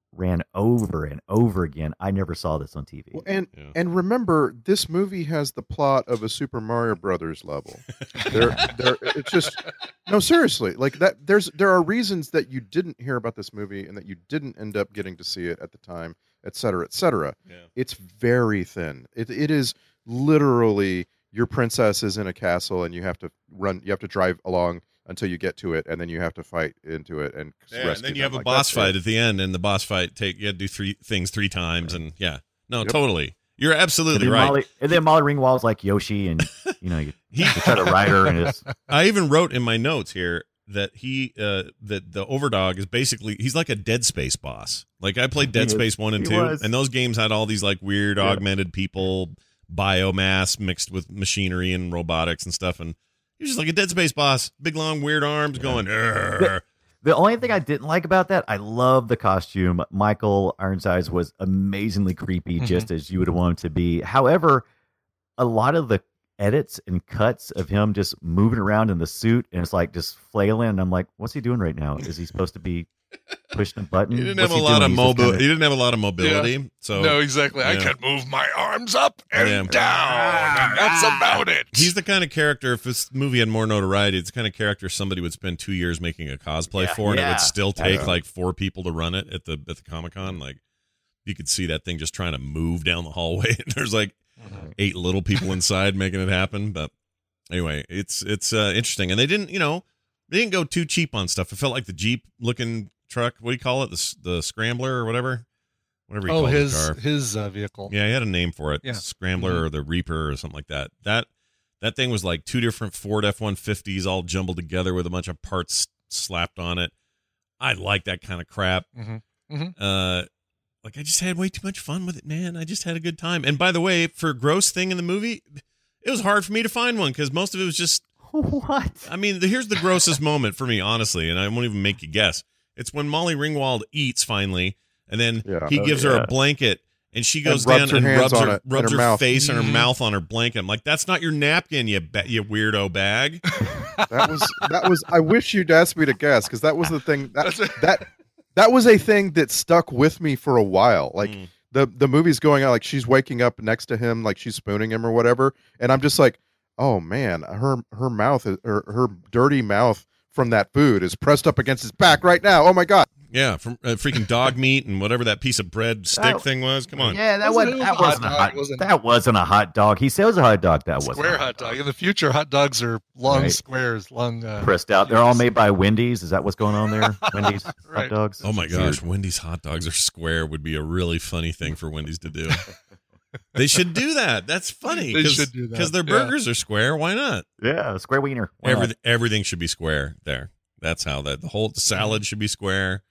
ran over and over again. I never saw this on T V. Well, and Yeah. and remember, this movie has the plot of a Super Mario Brothers level. there, there, it's just no, seriously, like that. There's there are reasons that you didn't hear about this movie and that you didn't end up getting to see it at the time, et cetera, et cetera. Yeah. It's very thin. It it is literally your princess is in a castle and you have to run. You have to drive along until you get to it, and then you have to fight into it and Yeah, and rescue then you them. have a Like, boss that's fight it. at the end, and the boss fight take you have to do three things three times, and yeah, no, Yep. totally, you're And absolutely then, right. Molly, and then Molly Ringwald's like Yoshi, and you know you, you try to ride her, and it's I even wrote in my notes here that he uh that the Overdog is basically he's like a Dead Space boss. Like I played Dead He is. Space one and He two, was. and those games had all these like weird Yeah. augmented people, biomass mixed with machinery and robotics and stuff, and he was just like a Dead Space boss, big long weird arms going. "Arr." The only thing I didn't like about that, I love the costume. Michael Ironsides was amazingly creepy, Mhm. just as you would want him to be. However, a lot of the edits and cuts of him just moving around in the suit and it's like just flailing. And I'm like, what's he doing right now? Is he supposed to be pushing a button? He didn't What's have a he lot doing? of He's just mobile. kinda- He didn't have a lot of mobility. So no, exactly. I yeah. can move my arms up and Yeah. down, and that's about it. He's the kind of character, if this movie had more notoriety, it's the kind of character somebody would spend two years making a cosplay Yeah, for, and it yeah. would still I take know. like four people to run it at the at the Comic Con. Like you could see that thing just trying to move down the hallway, and there's like eight little people inside making it happen. But anyway, it's it's uh, interesting, and they didn't, you know, they didn't go too cheap on stuff. It felt like the Jeep looking truck. What do you call it? The s- the Scrambler or whatever, whatever you Oh, call his the car. his uh, vehicle. Yeah, he had a name for it. Yeah. Scrambler Mhm. or the Reaper or something like that. That that thing was like two different Ford F one fifties all jumbled together with a bunch of parts slapped on it. I like that kind of crap. Mm-hmm. Mm-hmm. Uh, like I just had way too much fun with it, man. I just had a good time. And by the way, for a gross thing in the movie, it was hard for me to find one because most of it was just. What? I mean, the, here's the grossest moment for me, honestly, and I won't even make you guess. It's when Molly Ringwald eats finally, and then Yeah. he Oh, gives her yeah. a blanket, and she And goes rubs down her and hands rubs on her, it, in rubs her her mouth. face and her Mhm. mouth on her blanket. I'm like, that's not your napkin, you ba- you weirdo bag. That was that was. I wish you'd asked me to guess because that was the thing that That's- that that was a thing that stuck with me for a while. Like Mm. the the movie's going out, like she's waking up next to him, like she's spooning him or whatever, and I'm just like, oh man, her her mouth, is, her her dirty mouth from that food is pressed up against his back right now. Oh my god. Yeah, from uh, freaking dog meat and whatever that piece of bread stick That- thing was. Come on. Yeah, that Wasn't- wasn't, it that was a wasn't a hot hot. dog, wasn't it? That wasn't a hot dog. He said it was a hot dog. That wasn't Square a hot dog. In the future, hot dogs are long Right. squares, long. Uh, Pressed out. They're all made by Wendy's. Is that what's going on there? Wendy's Right. hot dogs. Oh my It's gosh, weird. Wendy's hot dogs are square would be a really funny thing for Wendy's to do. They should do that. That's funny. They should do that, Because their yeah. burgers are square. Why not? Yeah, square wiener. Why not? Everything, everything should be square there. That's how that the whole the salad should be square.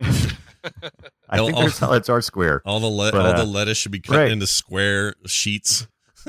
I think all- their salads are square. All the le- But, all uh, the lettuce should be cut right. into square sheets.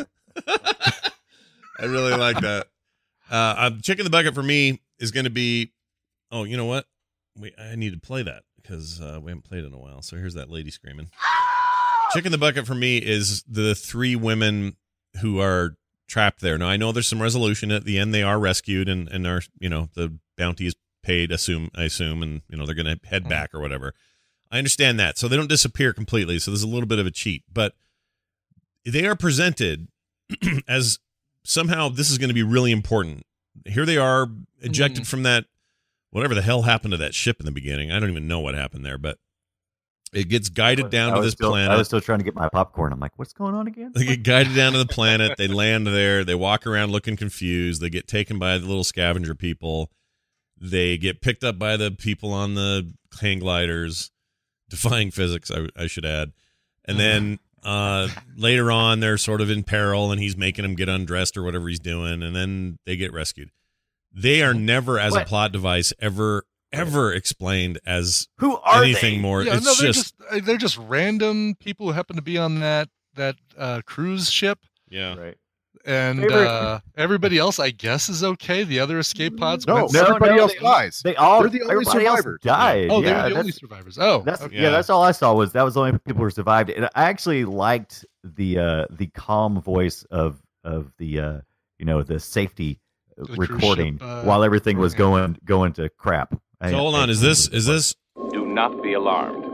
I really like that. Uh, um, chicken in the bucket for me is going to be. Oh, you know what? We I need to play that because uh, we haven't played it in a while. So here's that lady screaming. Chicken in the bucket for me is the three women who are trapped there. Now I know there's some resolution at the end. They are rescued and and are, you know, the bounty is paid. Assume I assume, and you know they're going to head back or whatever. I understand that. So they don't disappear completely. So there's a little bit of a cheat, but they are presented as somehow this is going to be really important. Here they are ejected Mm. from that, whatever the hell happened to that ship in the beginning. I don't even know what happened there, but it gets guided down I to was this still, planet. I was still trying to get my popcorn. I'm like, what's going on again? They get guided down to the planet. They land there. They walk around looking confused. They get taken by the little scavenger people. They get picked up by the people on the hang gliders, defying physics, I, I should add. And then uh, later on, they're sort of in peril, and he's making them get undressed or whatever he's doing, and then they get rescued. They are never, as What? a plot device, ever, ever explained as Who are anything they? more. Yeah, it's no, they're just, just, uh, they're just random people who happen to be on that that uh, cruise ship, yeah. Right. and Favorite- uh, everybody else, I guess, is okay. The other escape pods, No, went- No, everybody no, else they- dies. They all. They're the only everybody else survivors. died. oh, they yeah, were the only that's- survivors. Oh, That's okay. yeah. That's all I saw was that was the only people who survived. And I actually liked the uh, the calm voice of of the uh, you know the safety The cruise recording ship, uh, while everything was yeah. going going to crap. I- So hold I- on. Is this is this Do not be alarmed.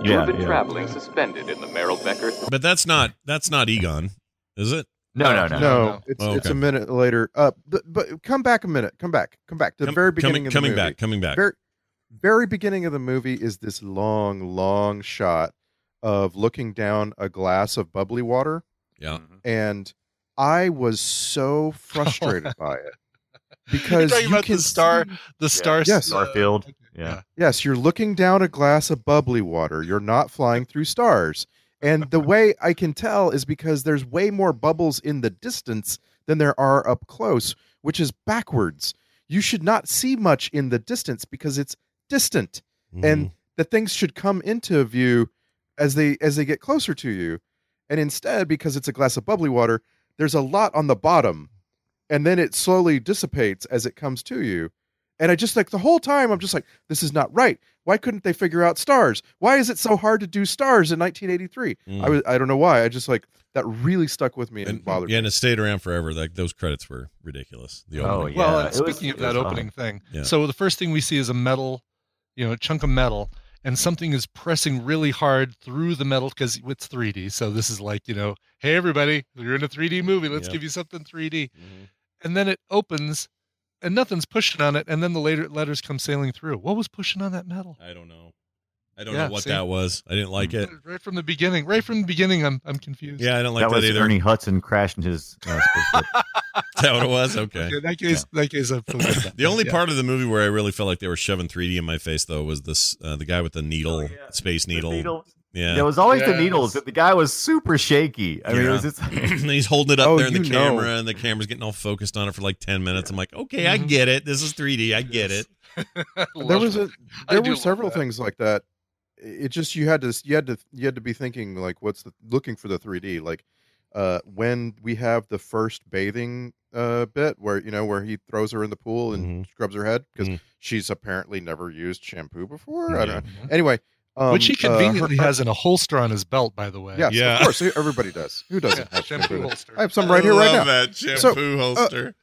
You Yeah, have been yeah. traveling suspended in the Merrill Becker. Th- But that's not that's not Egon, is it? No, no, no. No, no. it's Oh, it's a okay. minute later. Uh, but, but come back a minute. Come back. Come back to the Com- very beginning coming, of the coming movie. back, coming back. Very, very beginning of the movie is this long, long shot of looking down a glass of bubbly water, Yeah. and I was so frustrated by it You're because talking you about can the star, see- the star, Yes. uh, Starfield. Yeah. Yes, you're looking down a glass of bubbly water. You're not flying through stars. And the way I can tell is because there's way more bubbles in the distance than there are up close, which is backwards. You should not see much in the distance because it's distant. Mhm. And the things should come into view as they as they get closer to you. And instead, because it's a glass of bubbly water, there's a lot on the bottom. And then it slowly dissipates as it comes to you. And I just like the whole time, I'm just like, this is not right. Why couldn't they figure out stars? Why is it so hard to do stars in nineteen eighty-three? Mm. I was, I don't know why. I just like that really stuck with me and, and, bothered yeah, me. and it stayed around forever. Like those credits were ridiculous. The Oh, opening. yeah. Well, it and was- speaking it of that was opening thing, Yeah. so the first thing we see is a metal, you know, a chunk of metal, and something is pressing really hard through the metal because it's three D. So this is like, you know, hey everybody, you're in a three D movie. Let's Yep. give you something three D. Mhm. And then it opens, and nothing's pushing on it, and then the later letters come sailing through. What was pushing on that metal? I don't know. I don't Yeah, know what see? that was. I didn't like it. Right from the beginning. Right from the beginning, I'm I'm confused. Yeah, I don't like that that, was either. Ernie Hudson crashing his uh, spaceship. Is that what it was? Okay. Okay, that case, that case, I'm familiar with that. The only Yeah. part of the movie where I really felt like they were shoving three D in my face, though, was this uh, the guy with the needle, space needle. The needle. Yeah. There was always the Yes. needles. The guy was super shaky. I mean, it Yeah. was just. and he's holding it up Oh, there in the you know. camera, and the camera's getting all focused on it for like ten minutes. I'm like, okay, I Mhm. get it. This is three D. I get Yes. it. I There love was it. a I there do were love several that. things like that. It just you had to you had to you had to be thinking like what's the looking for the three D like uh when we have the first bathing uh bit where you know where he throws her in the pool and Mhm. scrubs her head because Mhm. she's apparently never used shampoo before. I Yeah. don't know. Anyway, um, Which he uh, her- conveniently has in a holster on his belt, by the way. Yes, Yeah. of course, everybody does. Who doesn't Yeah, have shampoo shampoo? holster. I have some right here, I right love now. that shampoo So, uh, holster.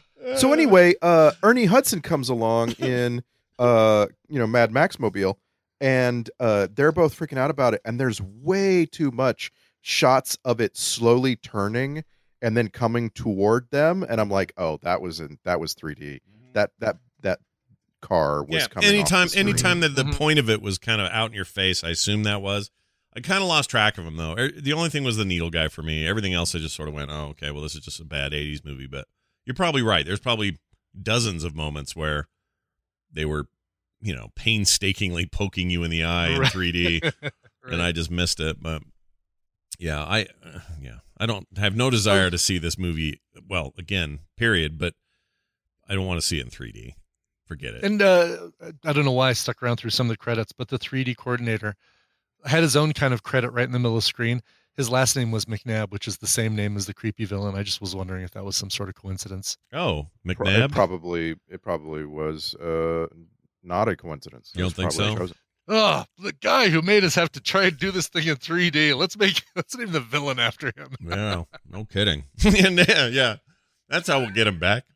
So anyway, uh, Ernie Hudson comes along in, uh, you know, Mad Max Mobile, and uh, they're both freaking out about it. And there's way too much shots of it slowly turning and then coming toward them. And I'm like, oh, that was in that was three D. That that that car was yeah, coming. off anytime, the screen. anytime that the Mhm. point of it was kind of out in your face, I assume that was. I kind of lost track of him though. Er, The only thing was the needle guy for me. Everything else, I just sort of went, "Oh, okay. Well, this is just a bad eighties movie." But you're probably right. There's probably dozens of moments where they were, you know, painstakingly poking you in the eye in Right. three D, Right. and I just missed it. But yeah, I, uh, yeah, I don't have no desire to see this movie. Well, again, period. But I don't want to see it in three D. Forget it. And uh, I don't know why I stuck around through some of the credits, but the three D coordinator had his own kind of credit right in the middle of the screen. His last name was McNabb, which is the same name as the creepy villain. I just was wondering if that was some sort of coincidence. Oh, Pro- It McNabb. probably it probably was uh, not a coincidence. You It was don't think probably so? chosen. Oh, the guy who made us have to try and do this thing in three D. Let's make let's name the villain after him. Yeah, no kidding. And, yeah, yeah, that's how we'll get him back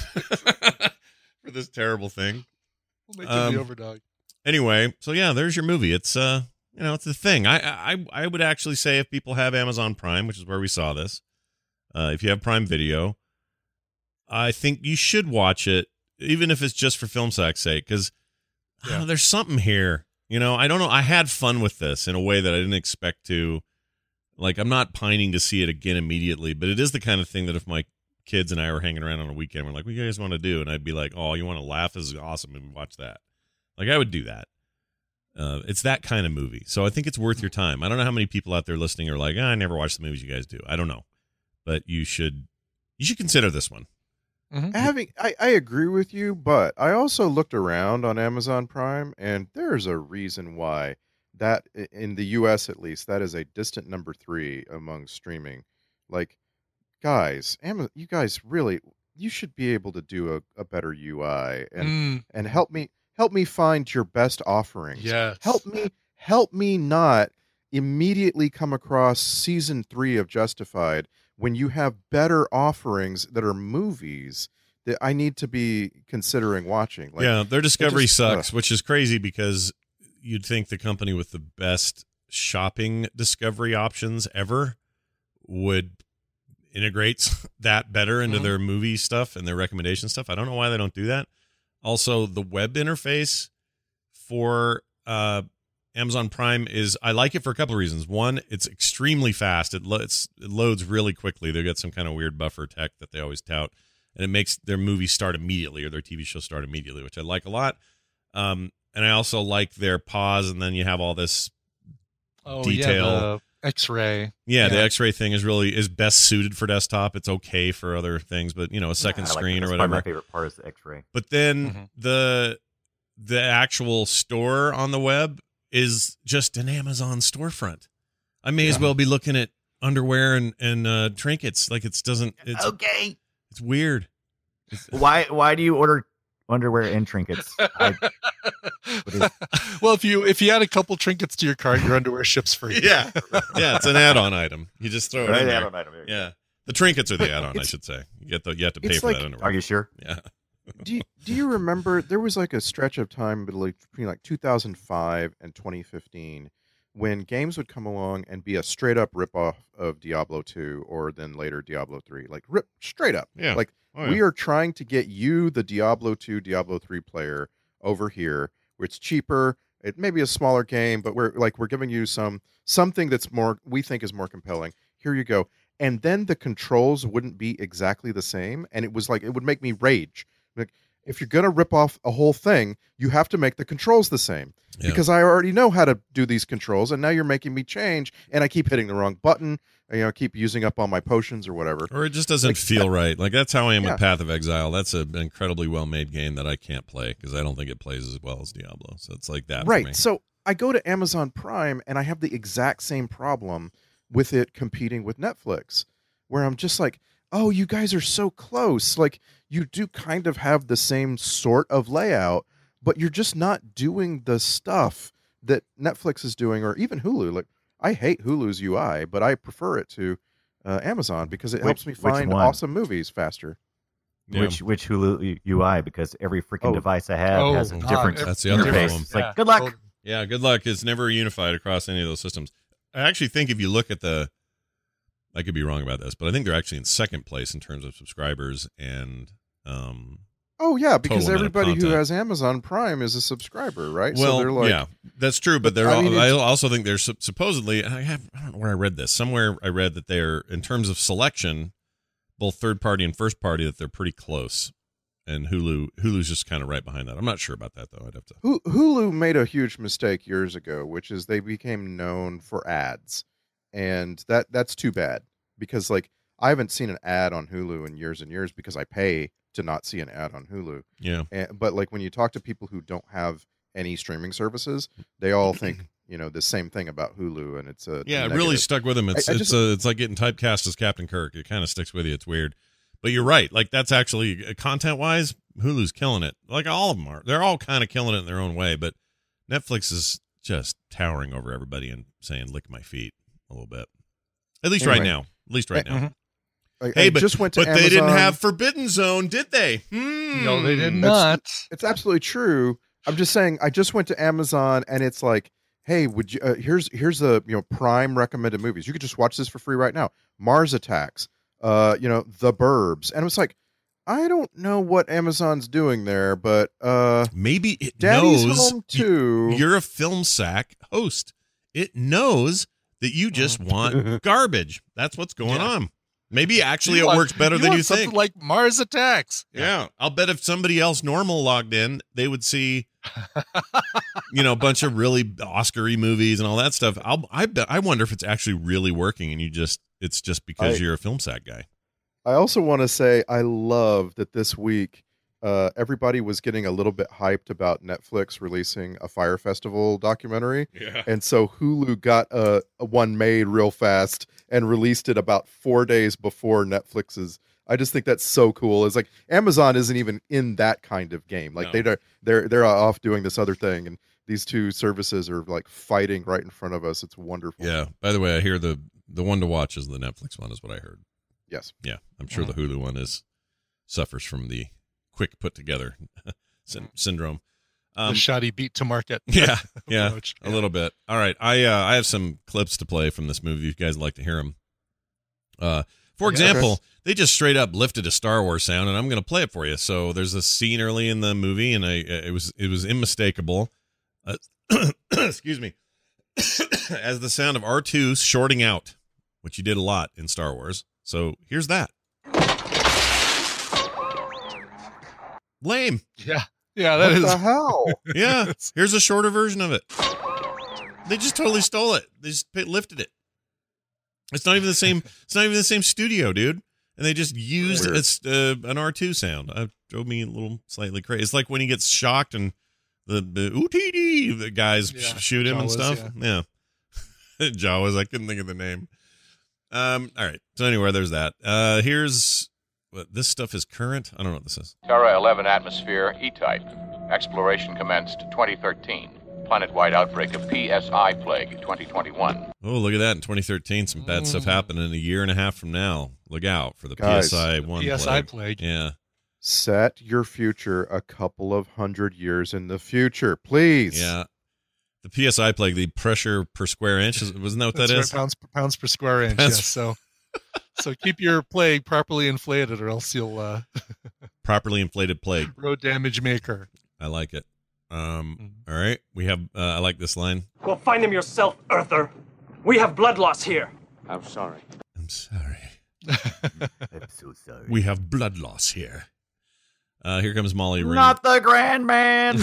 for this terrible thing. We'll make him the Um, overdog. Anyway, so yeah, there's your movie. It's uh, you know, it's a thing. I I I would actually say if people have Amazon Prime, which is where we saw this, uh, if you have Prime Video, I think you should watch it, even if it's just for Film Sack's sake, because Yeah. there's something here. You know, I don't know. I had fun with this in a way that I didn't expect to. Like, I'm not pining to see it again immediately, but it is the kind of thing that if my kids and I were hanging around on a weekend, we're like, what do you guys want to do? And I'd be like, oh, you want to laugh? This is awesome. And watch that. Like, I would do that. Uh, it's that kind of movie. So I think it's worth your time. I don't know how many people out there listening are like, oh, I never watch the movies you guys do. I don't know. But you should, you should consider this one. Mhm. Having I, I agree with you, but I also looked around on Amazon Prime, and there's a reason why that i- in the U S at least that is a distant number three among streaming. Like, guys, Ama- you guys really you should be able to do a, a better U I and Mm, and help me help me find your best offerings. yes. Help me help me not immediately come across season three of Justified when you have better offerings that are movies that I need to be considering watching. Like, yeah, their Discovery just- sucks, which is crazy because you'd think the company with the best shopping discovery options ever would integrate that better into mm-hmm. their movie stuff and their recommendation stuff. I don't know why they don't do that. Also, the web interface for uh, Amazon Prime is, I like it for a couple of reasons. One, it's extremely fast. It, lo- it's, it loads really quickly. They've got some kind of weird buffer tech that they always tout, and it makes their movie start immediately or their T V show start immediately, which I like a lot. Um, and I also like their pause, and then you have all this oh, detail. Yeah, the X-ray. Yeah, yeah, the X-ray thing is really is best suited for desktop. It's okay for other things, but you know, a second Yeah, I like screen that. or That's whatever. probably my favorite part is the X-ray. But then Mhm. the the actual store on the web is just an Amazon storefront. I may as Yeah. well be looking at underwear and and uh, trinkets. Like it's doesn't. It's Okay. It's weird. It's, Why why do you order underwear and trinkets? I, what is- well, if you if you add a couple trinkets to your cart, your underwear ships free. yeah, yeah. It's an add-on item. You just throw it Right, in there. add-on item, yeah. Yeah, the trinkets are the But add-on. I it's- should say. You get the you have to pay it's for like- that underwear. Are you sure? Yeah. do you, do you remember there was like a stretch of time like between like two thousand five and twenty fifteen when games would come along and be a straight up ripoff of Diablo two or then later Diablo three, like rip straight up. Yeah. Like Oh, yeah. we are trying to get you, the Diablo two, Diablo three player, over here where it's cheaper. It may be a smaller game, but we're like we're giving you some something that's more we think is more compelling. Here you go. And then the controls wouldn't be exactly the same, and it was like it would make me rage. Like if you're gonna rip off a whole thing, you have to make the controls the same. Yeah. Because I already know how to do these controls, and now you're making me change, and I keep hitting the wrong button. You know, keep using up all my potions or whatever. Or it just doesn't Like, feel right. Like that's how I am Yeah. with Path of Exile. That's an incredibly well-made game that I can't play because I don't think it plays as well as Diablo. So it's like that for me. Right. So I go to Amazon Prime, and I have the exact same problem with it competing with Netflix, where I'm just like, oh, you guys are so close. Like you do kind of have the same sort of layout, but you're just not doing the stuff that Netflix is doing, or even Hulu. Like I hate Hulu's U I, but I prefer it to uh, Amazon because it Which- helps me which find one? awesome movies faster. Yeah. Which which Hulu U I? Because every freaking Oh. device I have Oh, has a God, different every- That's the other interface. problem. It's like Yeah, good luck. totally. Yeah, good luck. It's never unified across any of those systems. I actually think if you look at the, I could be wrong about this, but I think they're actually in second place in terms of subscribers and, um, Oh yeah, because Total amount of everybody who content. has Amazon Prime is a subscriber, right? well, so they're like, yeah, that's true. But they're. I All, mean, I it's- also think they're sup- supposedly. And I have. I don't know where I read this. Somewhere I read that they're in terms of selection, both third party and first party, that they're pretty close. And Hulu, Hulu's just kind of right behind that. I'm not sure about that though. I'd have to. Hu- Hulu made a huge mistake years ago, which is they became known for ads, and that that's too bad because like I haven't seen an ad on Hulu in years and years because I pay to not see an ad on Hulu. Yeah. And, but like when you talk to people who don't have any streaming services, they all think you know the same thing about Hulu, and it's a Yeah, it negative. really stuck with him. It's I- I it's just- uh, it's like getting typecast as Captain Kirk. It kind of sticks with you. It's weird, but you're right. Like that's actually content wise, Hulu's killing it. Like all of them are. They're all kind of killing it in their own way. But Netflix is just towering over everybody and saying "lick my feet" a little bit. At least right Anyway. now. At least right now. Mhm. I, Hey, I but just went to but Amazon. they didn't have Forbidden Zone, did they? Hmm. No, they did It's- not. It's absolutely true. I'm just saying. I just went to Amazon, and it's like, hey, would you? Uh, here's here's the you know Prime recommended movies. You could just watch this for free right now. Mars Attacks. Uh, you know, The Burbs, and it's like, I don't know what Amazon's doing there, but uh, Maybe it Daddy's knows home too. you're a film sack host. It knows that you just want garbage. That's what's going Yeah. on. Maybe actually You it want- works better than want you something think. like Mars Attacks. Yeah. I'll bet if somebody else normal logged in, they would see, you know, a bunch of really Oscar-y movies and all that stuff. I'll, I bet, I wonder if it's actually really working and you just, it's just because I- you're a film sack guy. I also want to say I love that this week uh, everybody was getting a little bit hyped about Netflix releasing a Fire Festival documentary. Yeah. And so Hulu got a, a one made real fast and released it about four days before Netflix's. I just think that's so cool. It's like Amazon isn't even in that kind of game. Like No. they they're they're off doing this other thing, and these two services are like fighting right in front of us. It's wonderful. Yeah. By the way, I hear the, the one to watch is the Netflix one is what I heard. Yes. Yeah. I'm sure the Hulu one is suffers from the quick put together syn- syndrome. Um, the shoddy beat to market. Yeah, yeah, approach. a little bit. All right, I uh, I have some clips to play from this movie. If you guys would like to hear them. Uh, for example, okay. they just straight up lifted a Star Wars sound, and I'm going to play it for you. So there's a scene early in the movie, and I it was it was unmistakable. Uh, excuse me, as the sound of R two shorting out, which you did a lot in Star Wars. So here's that. Lame. Yeah. Yeah, that what is. the hell? Yeah, here's a shorter version of it. They just totally stole it. They just lifted it. It's not even the same. It's not even the same studio, dude. And they just used it's uh, an R two sound. It drove me a little slightly crazy. It's like when he gets shocked and the the O T D the guys Yeah, sh- shoot him Jawas, and stuff. Yeah, yeah. Jawas. I couldn't think of the name. Um. All right. So anyway, there's that. Uh. Here's. What, this stuff is current? I don't know what this is. Terra eleven atmosphere, E-type. Exploration commenced twenty thirteen. Planet-wide outbreak of P S I plague twenty twenty-one. Oh, look at that. In twenty thirteen, some bad mm. stuff happened in a year and a half from now. Look out for the Guys, P S I one P S I plague. plague. Yeah. Set your future a couple of hundred years in the future, please. Yeah. The P S I plague, the pressure per square inch, wasn't that what That's that right, is? Pounds, pounds per square inch, That's- yes. So, so keep your plague properly inflated or else you'll... Uh, Properly inflated plague. road damage maker. I like it. Um, all right. We have, uh, I like this line. Go find them yourself, Earther. We have blood loss here. I'm sorry. I'm sorry. I'm so sorry. We have blood loss here. Uh, here comes Molly Ring. Not the Grand Man.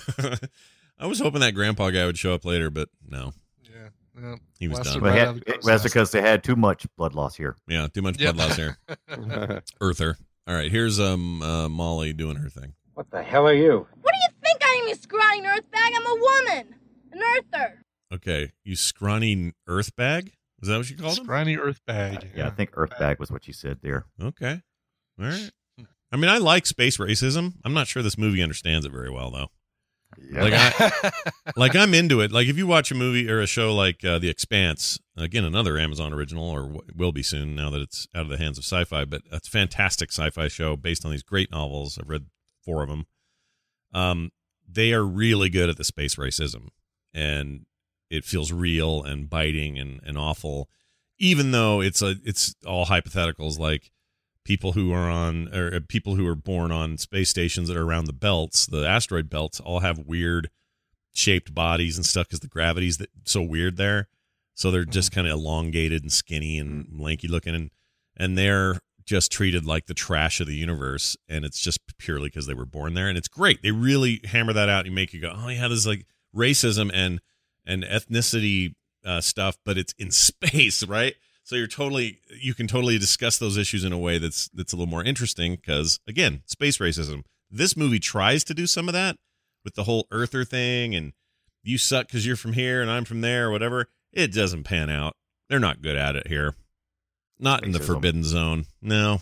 I was hoping that grandpa guy would show up later, but no. Yeah. yeah. He was Blasted done. Well, right had- out of the it- that's because they had too much blood loss here. Yeah, too much Yep. blood loss here. Earther. All right, here's um uh, Molly doing her thing. What the hell are you? What do you think I am, you scrawny earthbag? I'm a woman. An earther. Okay, you scrawny earth bag? Is that what you called him? Scrawny earth bag. Yeah, I think Earthbag was what you said there. Okay. All right. I mean, I like space racism. I'm not sure this movie understands it very well, though. Yeah. Like, I, like I'm into it. Like, if you watch a movie or a show like uh, The Expanse, again, another Amazon original, or w- will be soon now that it's out of the hands of Sci-Fi, but it's a fantastic sci-fi show based on these great novels. I've read four of them. Um, they are really good at the space racism, and it feels real and biting and, and awful, even though it's a it's all hypotheticals, like people who are on or people who are born on space stations that are around the belts, the asteroid belts, all have weird shaped bodies and stuff because the gravity's that so weird there. So they're just kind of elongated and skinny and lanky looking, and and they're just treated like the trash of the universe, and it's just purely because they were born there. And it's great. They really hammer that out and make you go, oh yeah, there's like racism and and ethnicity uh, stuff, but it's in space, right? So you're totally, you can totally discuss those issues in a way that's that's a little more interesting because, again, space racism. This movie tries to do some of that with the whole Earther thing and you suck because you're from here and I'm from there or whatever. It doesn't pan out. They're not good at it here. Not in the Forbidden Zone. No.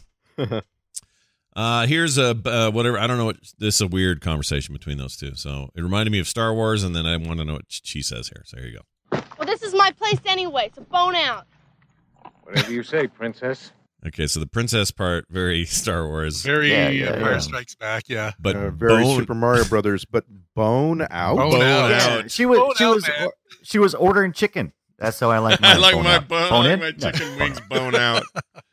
uh, here's a, uh, whatever, I don't know what, this is a weird conversation between those two. So it reminded me of Star Wars, and then I want to know what she says here. So here you go. Well, this is my place anyway, so bone out. Whatever you say, princess. Okay, so the princess part, very Star Wars. Very Yeah, yeah, Empire yeah. Strikes Back, yeah. But Uh, very bone, Super Mario Brothers, but bone out. Bone Bone out. out. Yeah, she was Bone she out, was man. she was ordering chicken. That's how I like my I like bone my out. bone, Bone I in? like my Yeah. chicken wings bone out.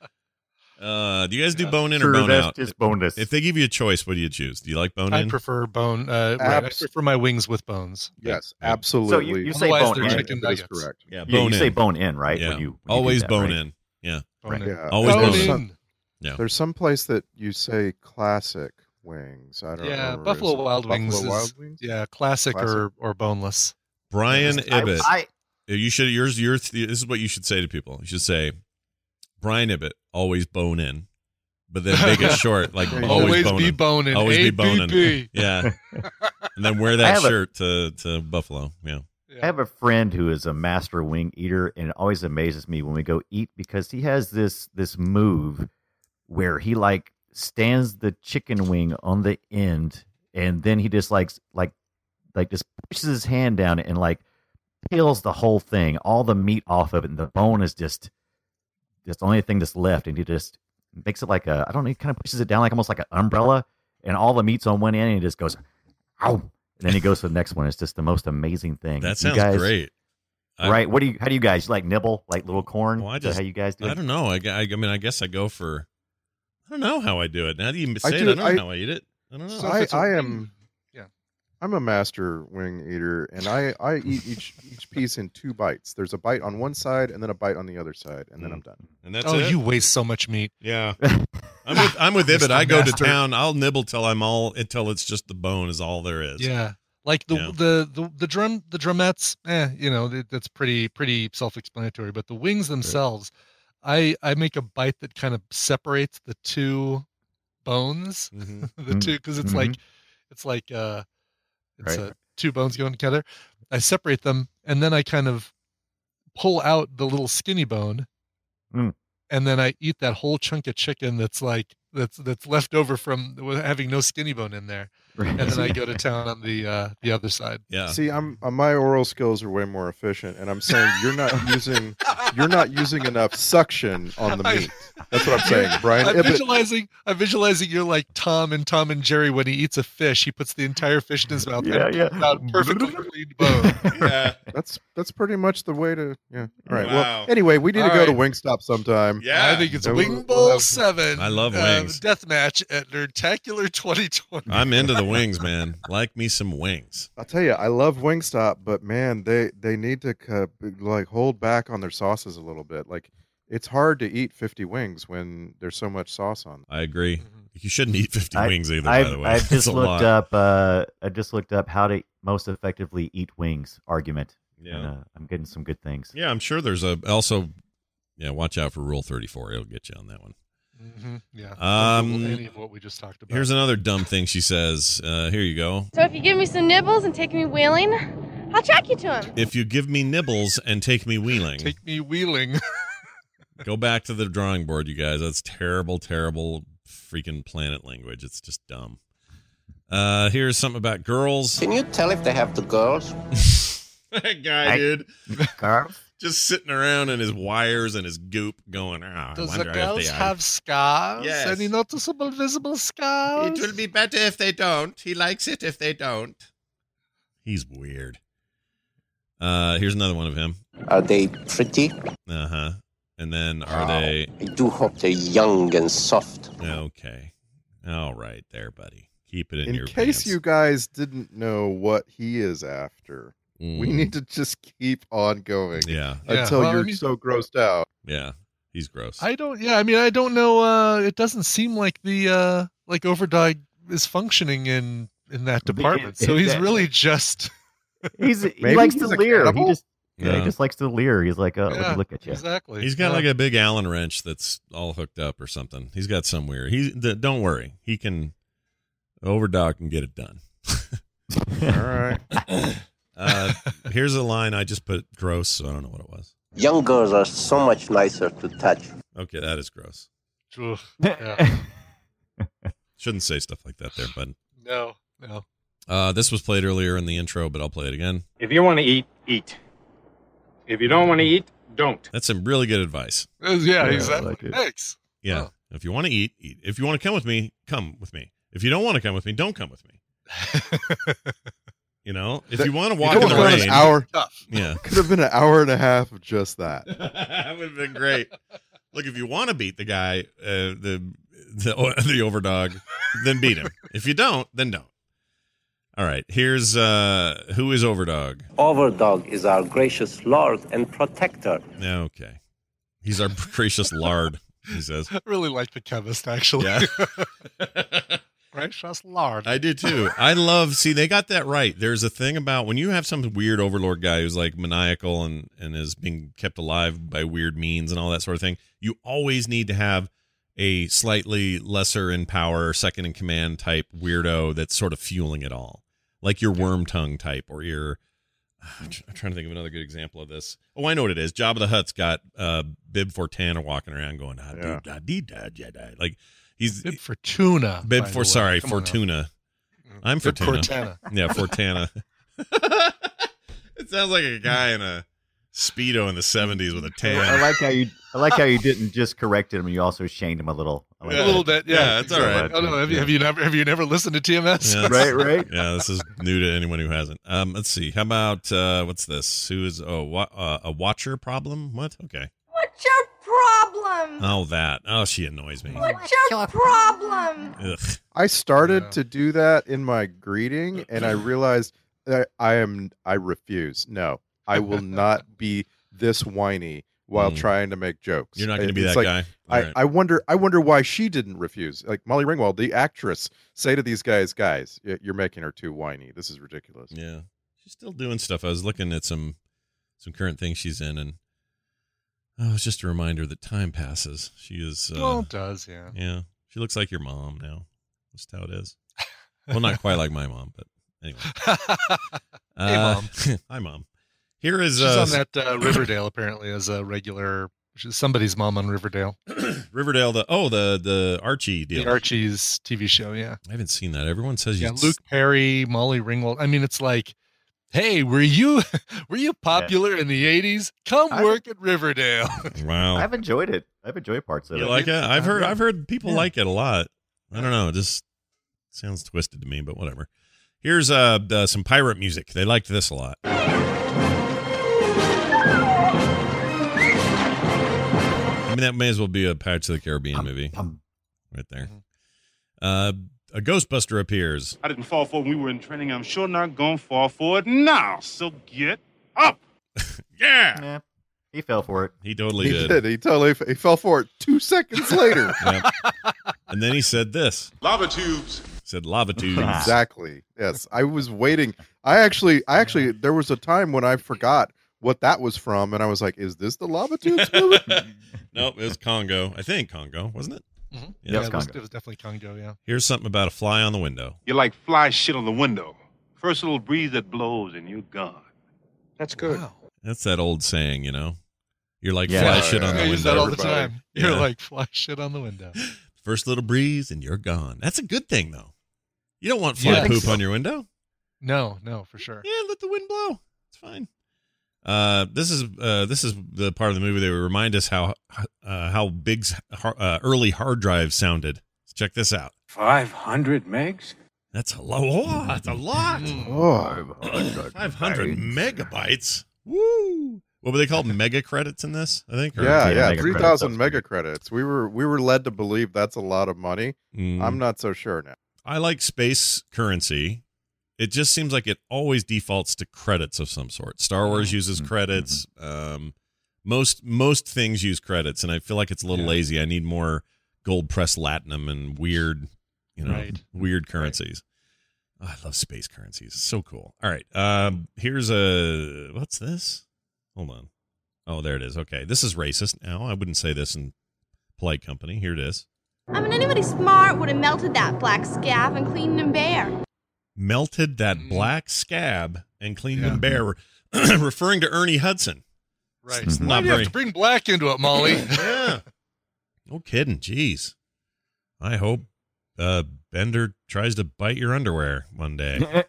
Uh, do you guys do bone in Sure, or bone that's out? just boneless. If they give you a choice, what do you choose? Do you like bone I in? prefer bone. Uh, right, I Abs- prefer my wings with bones. Yes, Yeah. absolutely. So you, you say Otherwise, bone they're in. chicken That is nuggets. correct. Yeah, Yeah, bone you in. say bone in, right? Yeah, When you, when you always do that, bone right? in. Yeah, Bone Right. in. Yeah. always Bone bone There's in. some, in. Yeah. there's some place that you say classic wings. I don't know. Yeah, where Buffalo is it? Wild Buffalo Wings is Wild Wings? yeah, classic, Classic. or or boneless. Brian I, Ibbett. I, You should yours your this is what you should say to people. You should say Brian Ibbett, always bone in, but then make it short, like There you always, go. Always be boning. boning. Always be A B boning. B. Yeah, and then wear I that have a- shirt to to Buffalo. Yeah, I have a friend who is a master wing eater, and it always amazes me when we go eat because he has this this move where he like stands the chicken wing on the end, and then he just like like like just pushes his hand down and like peels the whole thing, all the meat off of it, and the bone is just just the only thing that's left, and he just makes it like a I don't know, he kind of pushes it down like almost like an umbrella, and all the meat's on one end, and he just goes, ow. And then he goes to the next one. It's just the most amazing thing. That You sounds guys- great. I- Right? What do you? How do you guys like nibble like little corn? Well, I Is that just, how you guys do it? I don't know. I, I, I mean, I guess I go for. I don't know how I do it. Now that you say I it, do I it- don't know I- how I eat it. I don't know. So if I, it's a I wing- am. Yeah. I'm a master wing eater, and I, I eat each each piece in two bites. There's a bite on one side, and then a bite on the other side, and then I'm done. And that's oh, it. you waste so much meat. Yeah. I'm with I'm with Mister Ibbot. I go to Master. town. I'll nibble till I'm all until it's just the bone is all there is. Yeah. Like the, Yeah. the the the drum the drumettes, eh, you know, that- that's pretty pretty self-explanatory. But the wings themselves, I I make a bite that kind of separates the two bones, Mhm. the two because it's Mhm. like it's like uh, it's Right. uh, two bones going together. I separate them and then I kind of pull out the little skinny bone, Mm. and then I eat that whole chunk of chicken that's like that's that's left over from having no skinny bone in there. And then I go to town on the uh, the other side. Yeah. See, I'm uh, my oral skills are way more efficient, and I'm saying you're not using you're not using enough suction on the meat. That's what I'm saying, Brian. I'm Ibbott- visualizing. I'm visualizing you're like Tom and Tom and Jerry when he eats a fish. He puts the entire fish in his mouth Yeah, and yeah. pulls out perfectly clean bone. Yeah. That's that's pretty much the way to yeah. All right. Wow. Well, anyway, we need All to go to right. Wingstop sometime. Yeah. I think it's So Wing we'll- Bowl we'll have- Seven. I love uh, wings. Death match at Nerdtacular twenty twenty. I'm into the wings, man. Like me some wings. I'll tell you, I love Wingstop, but man, they they need to uh, like hold back on their sauces a little bit. Like it's hard to eat fifty wings when there's so much sauce on them. I agree. You shouldn't eat fifty I- wings either. I've, by the way, I've It's just a looked lot. up. Uh, I just looked up how to most effectively eat wings argument. Yeah. And, uh, I'm getting some good things. Yeah, I'm sure there's a also. Yeah, watch out for Rule thirty-four. It'll get you on that one. Mm-hmm. Yeah. Um, Any of what we just talked about. Here's another dumb thing she says. Uh, here you go. So if you give me some nibbles and take me wheeling, I'll track you to him. If you give me nibbles and take me wheeling, Take me wheeling. go back to the drawing board, you guys. That's terrible, terrible freaking planet language. It's just dumb. Uh, here's something about girls. Can you tell if they have the girls? That guy, I- dude, Carl? just sitting around in his wires and his goop, going, "Ah, I Does the wonder if girls they are." have scars? Yes. Any noticeable visible scars? It will be better if they don't. He likes it if they don't. He's weird. Uh, here's another one of him. Are they pretty? Uh huh. And then are Wow. they I do hope they're young and soft. okay? All right, there, buddy. Keep it in, In your case pants. you guys didn't know what he is after, Mm. we need to just keep on going Yeah, Yeah, until well, I you're mean- so grossed out. yeah. He's gross. I don't. Yeah, I mean, I don't know. Uh, it doesn't seem like the uh, like Overdog is functioning in in that The- department. So he's really just He's he Maybe likes he's to a leer. He cannibal? just yeah, Yeah. he just likes to leer. He's like, oh, let Yeah, me look at you. exactly. He's got Yeah. like a big Allen wrench that's all hooked up or something. He's got some weird. He's the, don't worry. He can. Overdog can get it done. All right. Uh, here's a line I just put gross, so I don't know what it was. Young girls are so much nicer to touch. Okay, that is gross. Ugh, yeah. Shouldn't say stuff like that there, bud. No, no. Uh, this was played earlier in the intro, but I'll play it again. If you want to eat, eat. If you don't want to eat, don't. That's some really good advice. Uh, Yeah, Yeah, I exactly. like it. Thanks. Yeah. Oh. If you want to eat, eat. If you want to come with me, come with me. If you don't want to come with me, don't come with me. You know, if That- you want to it walk could in the have been rain, an hour. Tough. yeah, Could have been an hour and a half of just that. that would have been great. Look, if you want to beat the guy, uh, the the the overdog, then beat him. If you don't, then don't. All right, here's uh, who is overdog? Overdog is our gracious lord and protector. Okay, he's our gracious lard. He says. I really like the chemist, actually. Yeah. Gracious Lord. I do too. I love, see, they got that right. There's a thing about when you have some weird overlord guy who's like maniacal and, and is being kept alive by weird means and all that sort of thing, you always need to have a slightly lesser in power, second in command type weirdo that's sort of fueling it all. Like your worm tongue type or your, I'm trying to think of another good example of this. Oh, I know what it is. Jabba the Hutt's got uh, Bib Fortana walking around going, ah, Yeah. dee, da, dee, da, Jedi. Like, he's Bib Fortuna. Bib by for the way. sorry, Come on now. Fortuna. I'm Bib Fortuna. Fortana. Yeah, Fortana. It sounds like a guy in a Speedo in the seventies with a tan. I like how you I like how you didn't just correct him, you also shamed him a little I like a that. little bit, yeah. Yeah, it's all right. Oh no, have you have you never have you never listened to T M S? Yeah, Right, right. Yeah, this is new to anyone who hasn't. Um, let's see. How about uh, what's this? Who is oh wa- uh, a watcher problem? What? Okay. What's your problem? Oh, that. Oh, she annoys me. What's your problem? Ugh. I started Yeah. to do that in my greeting, and I realized that I am. I refuse. No, I will not be this whiny while Mm. trying to make jokes. You're not going to be It's that like, guy. I, All right. I wonder. I wonder why she didn't refuse. Like Molly Ringwald, the actress, say to these guys, "Guys, y- you're making her too whiny. This is ridiculous." Yeah, she's still doing stuff. I was looking at some some current things she's in, and oh, it's just a reminder that time passes. She is. Uh, Well, it does, yeah. Yeah, she looks like your mom now. That's how it is. Well, not quite like my mom, but anyway. Hey, Uh, Mom. Hi, mom. Here is She's uh, on that uh, Riverdale apparently as a regular. She's somebody's mom on Riverdale. Riverdale. The oh, the the Archie deal. The Archie's T V show, yeah. I haven't seen that. Everyone says Yeah, you. Luke Perry, Molly Ringwald. I mean, it's like, hey, were you were you popular in the eighties? Come I- work at Riverdale. Wow. I've enjoyed it. I've enjoyed parts of You it. like it? I've heard. I've heard people Yeah. like it a lot. I don't know. It just sounds twisted to me, but whatever. Here's uh, uh some pirate music. They liked this a lot. I mean, that may as well be a Pirates of the Caribbean movie, right there. Uh, a Ghostbuster appears. I didn't fall for it when we were in training. I'm sure not going to fall for it now. So get up. Yeah. Yeah, he fell for it. He totally He did. did. He totally. He fell for it two seconds later. Yep. And then he said this. Lava tubes. Said lava tubes. Exactly. Yes, I was waiting. I actually, I actually, there was a time when I forgot what that was from, and I was like, "Is this the Lava Tubes movie?" Nope, it was Congo. I think Congo, wasn't it? Mm-hmm. Yeah, Yeah, it's it, was, Congo. it was definitely Congo, yeah. Here's something about a fly on the window. You're like fly shit on the window. First little breeze that blows and you're gone. That's good. Wow. That's that old saying, you know. You're like Yeah. fly Yeah, shit yeah. on the I window. use that all the everybody. time. You're Yeah. like fly shit on the window. First little breeze and you're gone. That's a good thing, though. You don't want fly Yeah, I think poop so. on your window. No, no, for sure. Yeah, let the wind blow. It's fine. Uh, this is uh, this is the part of the movie that would remind us how uh, how big uh, early hard drives sounded. Check this out. five hundred megs? That's a lot. Oh, that's a lot. Oh, five hundred megabytes. Woo! What were they called? Mega credits in this? I think. Or- yeah, Yeah, yeah, mega three credits, thousand that's mega credits. We were we were led to believe that's a lot of money. Mm. I'm not so sure now. I like space currency. It just seems like it always defaults to credits of some sort. Star Wars uses credits. Um, most most things use credits, and I feel like it's a little Yeah. lazy. I need more gold press latinum and weird, you know, Right. weird currencies. Oh, I love space currencies. It's so cool. All right, um, here's a what's this? Hold on. Oh, there it is. Okay, this is racist. Now I wouldn't say this in polite company. Here it is. I mean, anybody smart would have melted that black scab and cleaned him bare. Melted that Mm. black scab and cleaned Yeah. them bare, referring to Ernie Hudson. Right. It's Why not do you very. have to bring black into it, Molly? Yeah. No kidding. Jeez. I hope uh, Bender tries to bite your underwear one day.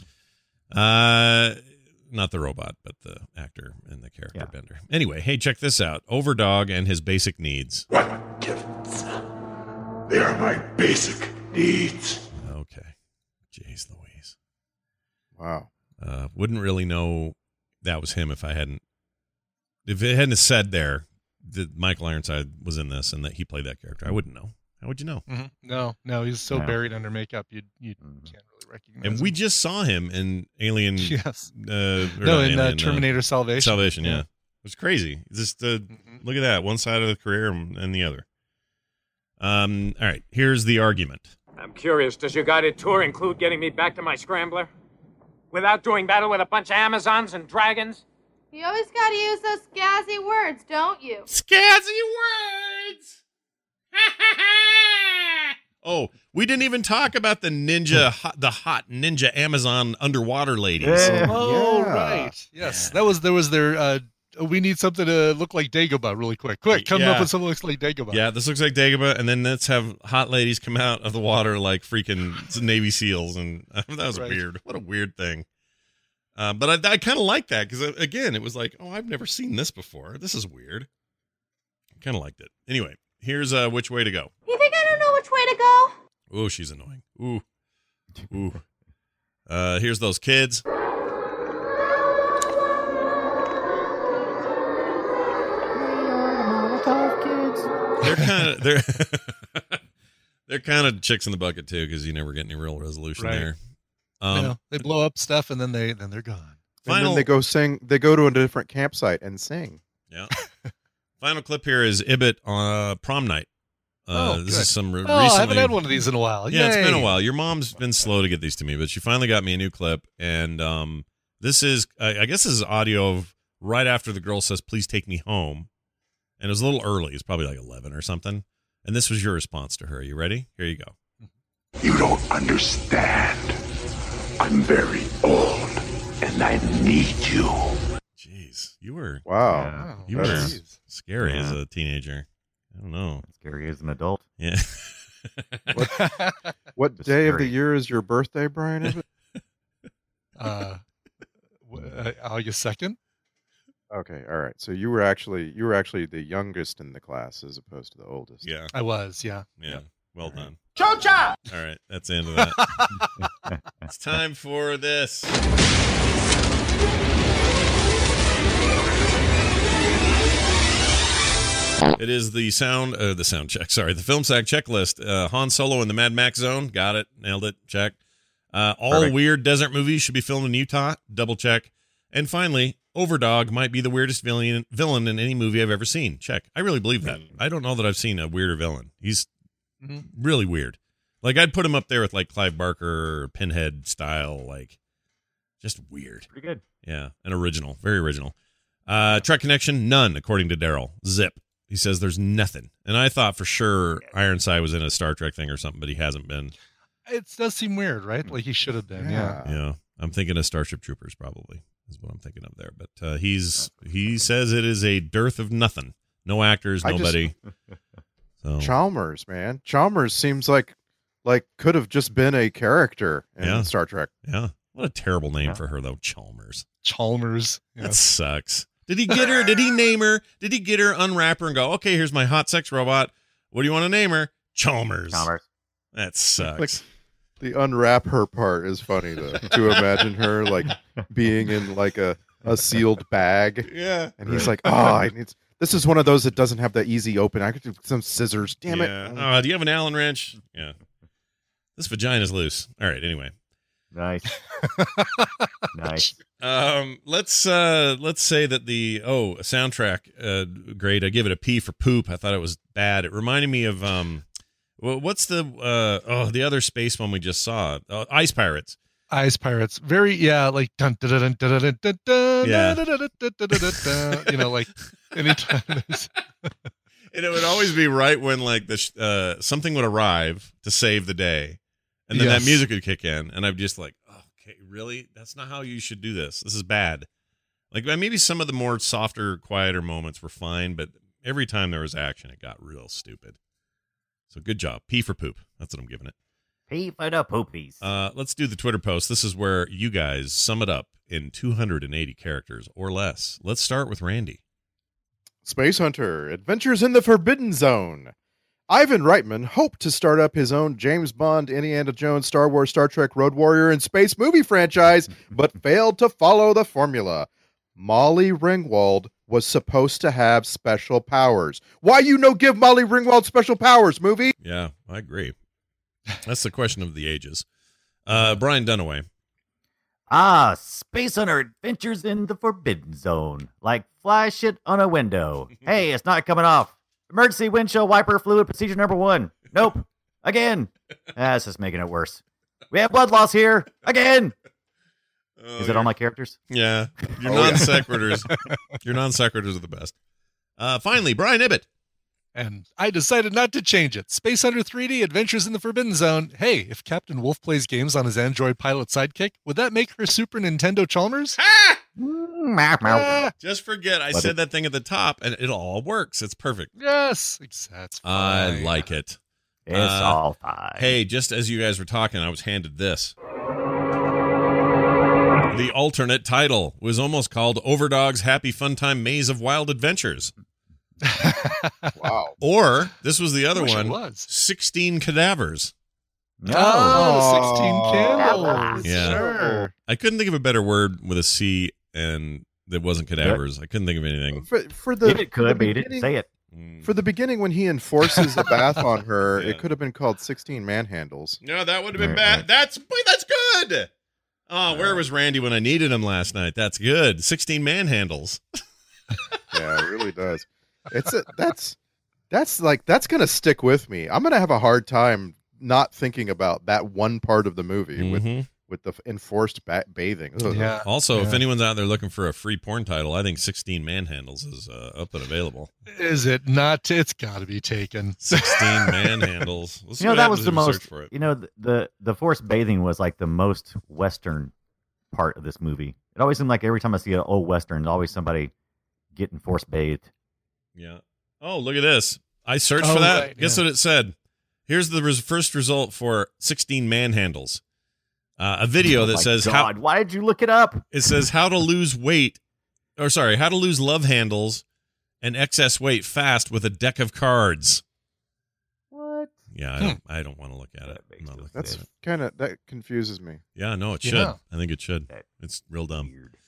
uh, not the robot, but the actor and the character Yeah. Bender. Anyway, hey, check this out. Overdog and his basic needs. What gifts? They are my basic needs. Okay. Jeez Louise. Wow. Uh, wouldn't really know that was him if I hadn't, if it hadn't said there that Michael Ironside was in this and that he played that character. I wouldn't know. How would you know? Mhm. No, no, he's so Yeah. buried under makeup, you you Mm-hmm. can't really recognize And him. we just saw him in Alien. Yes. Uh, or No, not in uh, Alien, Terminator Salvation. Salvation, yeah. Yeah. It was crazy. Just uh, look at that. One side of the career and and the other. Um. All right. Here's the argument. I'm curious, does your guided tour include getting me back to my scrambler? Without doing battle with a bunch of Amazons and dragons? You always gotta use those scazzy words, don't you? Scazzy words. Oh, we didn't even talk about the ninja, hot, the hot ninja Amazon underwater ladies. Yeah. Oh, Yeah. right. Yes. That was, there was their, uh, we need something to look like Dagobah really quick. Quick, come Yeah. up with something that looks like Dagobah. Yeah, this looks like Dagobah, and then let's have hot ladies come out of the water like freaking Navy SEALs, and that was Right. weird. What a weird thing. Uh, but I, I kind of like that because again, it was like, oh, I've never seen this before. This is weird. Kind of liked it. Anyway, here's uh, which way to go. You think I which way to go? Ooh, she's annoying. Ooh. Ooh. Uh, here's those kids. They're kind of they're they're kind of chicks in the bucket too, because you never get any real resolution Right. there. Um, You know, they blow up stuff and then they then they're gone. And Final- then they go sing. They go to a different campsite and sing. Yeah. Final clip here is Ibit on uh, prom night. Uh, Oh, this good. is some re- Oh, I recently. haven't had one of these in a while. Yeah, it's been a Yay. while. Your mom's been slow to get these to me, but she finally got me a new clip, and um, this is I, I guess this is audio of right after the girl says, "Please take me home," and it was a little early. It's probably like eleven or something. And this was your response to her. You ready? Here you go. You don't understand. I'm very old, and I need you. Jeez, you were Wow. you were That's- scary Yeah. as a teenager. I don't know. Scary as an adult. Yeah. What, what Just day of the scary. year is your birthday, Brian? Is it? Uh, w- uh, August second. Okay, all right. So you were actually you were actually the youngest in the class as opposed to the oldest. Yeah. I was, yeah. Yeah. Well done. Chocha! All right. That's the end of that. It's time for this. It is the sound, uh, the sound check. Sorry, the film sack checklist. Uh, Han Solo in the Mad Max zone. Got it. Nailed it. Check. Uh, all Perfect. weird desert movies should be filmed in Utah. Double check. And finally, Overdog might be the weirdest villain villain in any movie I've ever seen. Check. I really believe that. I don't know that I've seen a weirder villain. He's Mhm. really weird. Like I'd put him up there with like Clive Barker, or Pinhead style, like just weird. Pretty good. Yeah, and original, very original. Uh, Trek Connection, none, according to Daryl. Zip. He says there's nothing, and I thought for sure Ironside was in a Star Trek thing or something, but he hasn't been. It does seem weird, right? Like he should have been. Yeah. Yeah, I'm thinking of Starship Troopers, probably is what I'm thinking of there. But uh, he's he says it is a dearth of nothing, no actors, I just- nobody. So Chalmers, man. Chalmers seems like like could have just been a character in Yeah. Star Trek. yeah, what a terrible name Yeah. for her though, Chalmers. Chalmers. Yeah. That sucks. Did he get her? Did he name her? Did he get her, unwrap her, and go, okay, here's my hot sex robot. What do you want to name her? Chalmers. Chalmers. That sucks. Like the unwrap her part is funny though. To imagine her like being in like a, a sealed bag. Yeah. And he's like, oh, I need this is one of those that doesn't have the easy open. I could do some scissors. Damn yeah. it. Oh, do you have an Allen wrench? Yeah. This vagina's loose. All right. Anyway. Nice. Nice. Um, let's uh let's say that the oh soundtrack uh great. I give it a P for poop. I thought it was bad. It reminded me of um well, what's the uh oh the other space one we just saw? Uh, Ice Pirates. Ice Pirates. Very, yeah, like dun dun dun dun dun dun dun Yeah. dun, dun, dun, dun, dun, dun, dun, you know, like anytime there's And it would always be right when like the sh- uh something would arrive to save the day, and then Yes. that music would kick in, and I'm just like, okay, really? That's not how you should do this. This is bad. Like maybe some of the more softer, quieter moments were fine, but every time there was action, it got real stupid. So good job. P for poop. That's what I'm giving it. P for the poopies. Uh, let's do the Twitter post. This is where you guys sum it up in two hundred eighty characters or less. Let's start with Randy. Space Hunter, Adventures in the Forbidden Zone. Ivan Reitman hoped to start up his own James Bond, Indiana Jones, Star Wars, Star Trek, Road Warrior, and space movie franchise, but failed to follow the formula. Molly Ringwald was supposed to have special powers. Why you no give Molly Ringwald special powers, movie? Yeah, I agree. That's the question of the ages. Uh, Brian Dunaway. Ah, Space Hunter Adventures in the Forbidden Zone. Like fly shit on a window. Hey, it's not coming off. Emergency windshield wiper fluid procedure number one. Nope. Again. Ah, it's just making it worse. We have blood loss here. Again. Oh, Is it all my characters? Yeah. Your Oh, yeah. non sequiturs. Your non sequiturs are the best. Uh, finally, Brian Ibbett. and I decided not to change it. Space Hunter three D Adventures in the Forbidden Zone. Hey, if Captain Wolf plays games on his Android pilot sidekick, would that make her Super Nintendo Chalmers? Ah! Ah! Just forget I Let said it- that thing at the top, and it all works. It's perfect. Yes, that's I fine. like it. It's all fine. Hey, just as you guys were talking, I was handed this. The alternate title was almost called Overdog's Happy Fun Time Maze of Wild Adventures. Wow. Or this was the other Wish it one. was. sixteen cadavers. No. Oh, sixteen candles. Yeah. Sure. I couldn't think of a better word with a C and that wasn't cadavers. I couldn't think of anything. For, for the, If it could, the but he didn't say it. For the beginning, when he enforces a bath on her, it could have been called sixteen manhandles. No, that would have been bad. That's boy, that's good. Oh, where was Randy when I needed him last night? That's good. sixteen manhandles. Yeah, it really does. It's a, that's that's like that's gonna stick with me. I'm gonna have a hard time not thinking about that one part of the movie Mhm. with with the enforced ba- bathing. Ugh. Yeah. Also, if Yeah. anyone's out there looking for a free porn title, I think sixteen manhandles is uh, up and available. Is it not? It's got to be taken. sixteen manhandles. Let's see You know, what that happens was the if we most. search for it. You know, the, the the forced bathing was like the most Western part of this movie. It always seemed like every time I see an old Western, there's always somebody getting forced bathed. Yeah. Oh, look at this. I searched Oh, for that. right, Guess yeah. what it said? Here's the res- first result for sixteen manhandles. Uh, a video Oh that my says God, how why did you look it up? it says how to lose weight, or sorry, how to lose love handles and excess weight fast with a deck of cards. What? Yeah, I don't, I don't want to look at it. I'm not looking That's at it. kind of that confuses me. Yeah, no, it should. Yeah. I think it should. It's real dumb.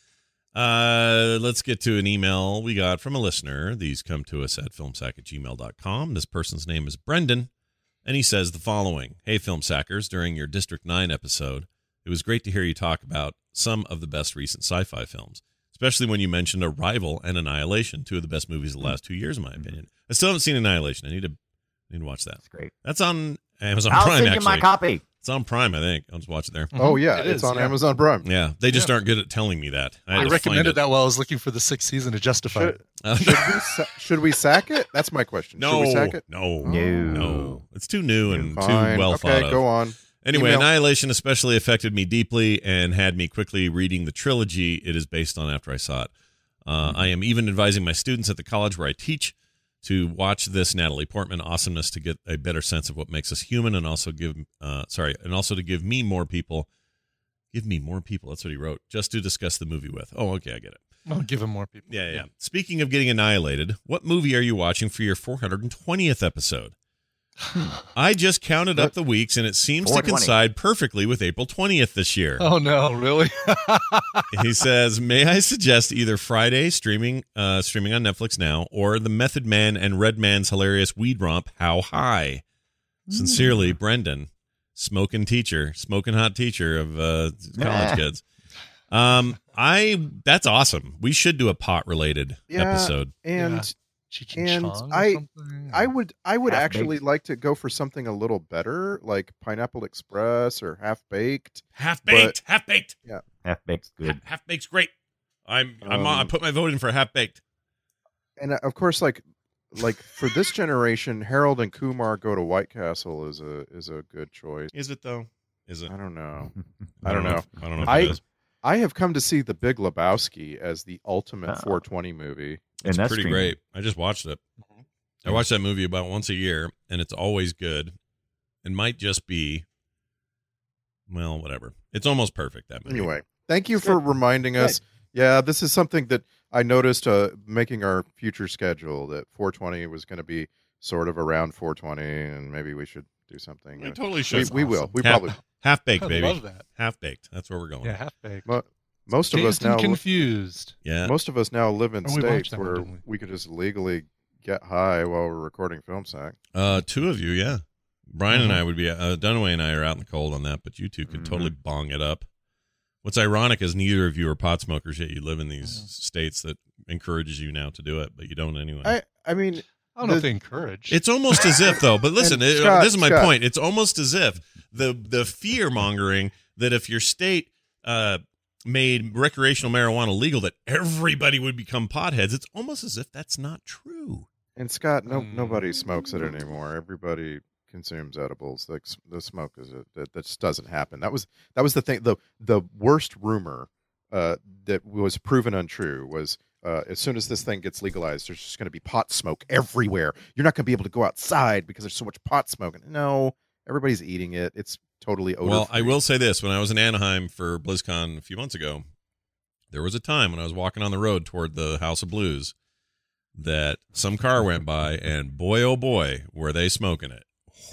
Uh, let's get to an email we got from a listener. These come to us at filmsack at gmail dot com. This person's name is Brendan, and he says the following. Hey, Filmsackers, during your District nine episode, it was great to hear you talk about some of the best recent sci-fi films, especially when you mentioned Arrival and Annihilation, two of the best movies of the last two years, in my opinion. I still haven't seen Annihilation. I need to need to watch that. That's great. That's on Amazon I'll Prime, send you actually. my copy. It's on Prime, I think. I'll just watch it there. Oh yeah, It it's is, on yeah. Amazon Prime. Yeah, they just Yeah. aren't good at telling me that. I, had I to recommended find it. that while I was looking for the sixth season to justify Should, it. Uh, should we sa- should we sack it? That's my question. No, should we sack it? no, No. no. It's too new and Fine. too well okay, thought of. go on. Anyway, Email. Annihilation especially affected me deeply and had me quickly reading the trilogy it is based on after I saw it. Uh, I am even advising my students at the college where I teach to watch this Natalie Portman awesomeness to get a better sense of what makes us human, and also give, uh, sorry, and also to give me more people, give me more people. That's what he wrote, just to discuss the movie with. Oh, okay, I get it. I'll give him more people. Yeah, yeah. Speaking of getting annihilated, what movie are you watching for your four hundred twentieth episode? I just counted up the weeks, and it seems to four twenty. coincide perfectly with April twentieth this year. Oh no, really? He says, "May I suggest either Friday streaming, uh, streaming on Netflix now, or the Method Man and Redman's hilarious weed romp, How High?" Sincerely, Brendan, smoking teacher, smoking hot teacher of uh, college Yeah. kids. Um, I that's awesome. We should do a pot related Yeah, episode. And Cheech and and Chong or I something? I would I would Half-baked. actually like to go for something a little better, like Pineapple Express or Half Baked. Half baked, half baked, Yeah. Half baked's good. half baked's great. I'm I'm Um, I put my vote in for half baked. And uh, of course, like like for this generation, Harold and Kumar Go to White Castle is a is a good choice. Is it though? Is it? I don't know. I I don't know. if- I don't know. If I it is. I have come to see The Big Lebowski as the ultimate Oh. four twenty movie. And It's that's pretty streaming. great. I just watched it. I watch that movie about once a year, and it's always good. It might just be, well, whatever. It's almost perfect, that movie. Anyway, thank you for reminding us. Yeah, this is something that I noticed uh, making our future schedule that four twenty was going to be sort of around four twenty, and maybe we should do something. We uh, totally should. We, we will. We half, probably. half baked, I baby. love that. Half baked. That's where we're going. Yeah, half baked. Mo- most of us Dazed and now. confused. Yeah. Most of us now live in Oh, we watched states that one, where didn't we? we could just legally get high while we're recording Film Sack. Uh, two of you, yeah. Brian and Mhm. I would be. Uh, Dunaway and I are out in the cold on that, but you two could Mhm. totally bong it up. What's ironic is neither of you are pot smokers, yet you live in these states that encourages you now to do it, but you don't anyway. I I mean, I don't know if the- they encourage. It's almost as if, though. But listen, And it- Scott, this is my Scott. point. It's almost as if the the fear mongering that if your state uh, made recreational marijuana legal, that everybody would become potheads. It's almost as if that's not true. And Scott, no, Mm. nobody smokes it anymore. Everybody consumes edibles. The, the smoke is a, that, that just doesn't happen. That was that was the thing. The the worst rumor uh, that was proven untrue was uh, as soon as this thing gets legalized, there's just going to be pot smoke everywhere. You're not going to be able to go outside because there's so much pot smoke. No, everybody's eating it. It's totally odor. Well, I will say this: when I was in Anaheim for BlizzCon a few months ago, there was a time when I was walking on the road toward the House of Blues that some car went by, and boy, oh boy, were they smoking it.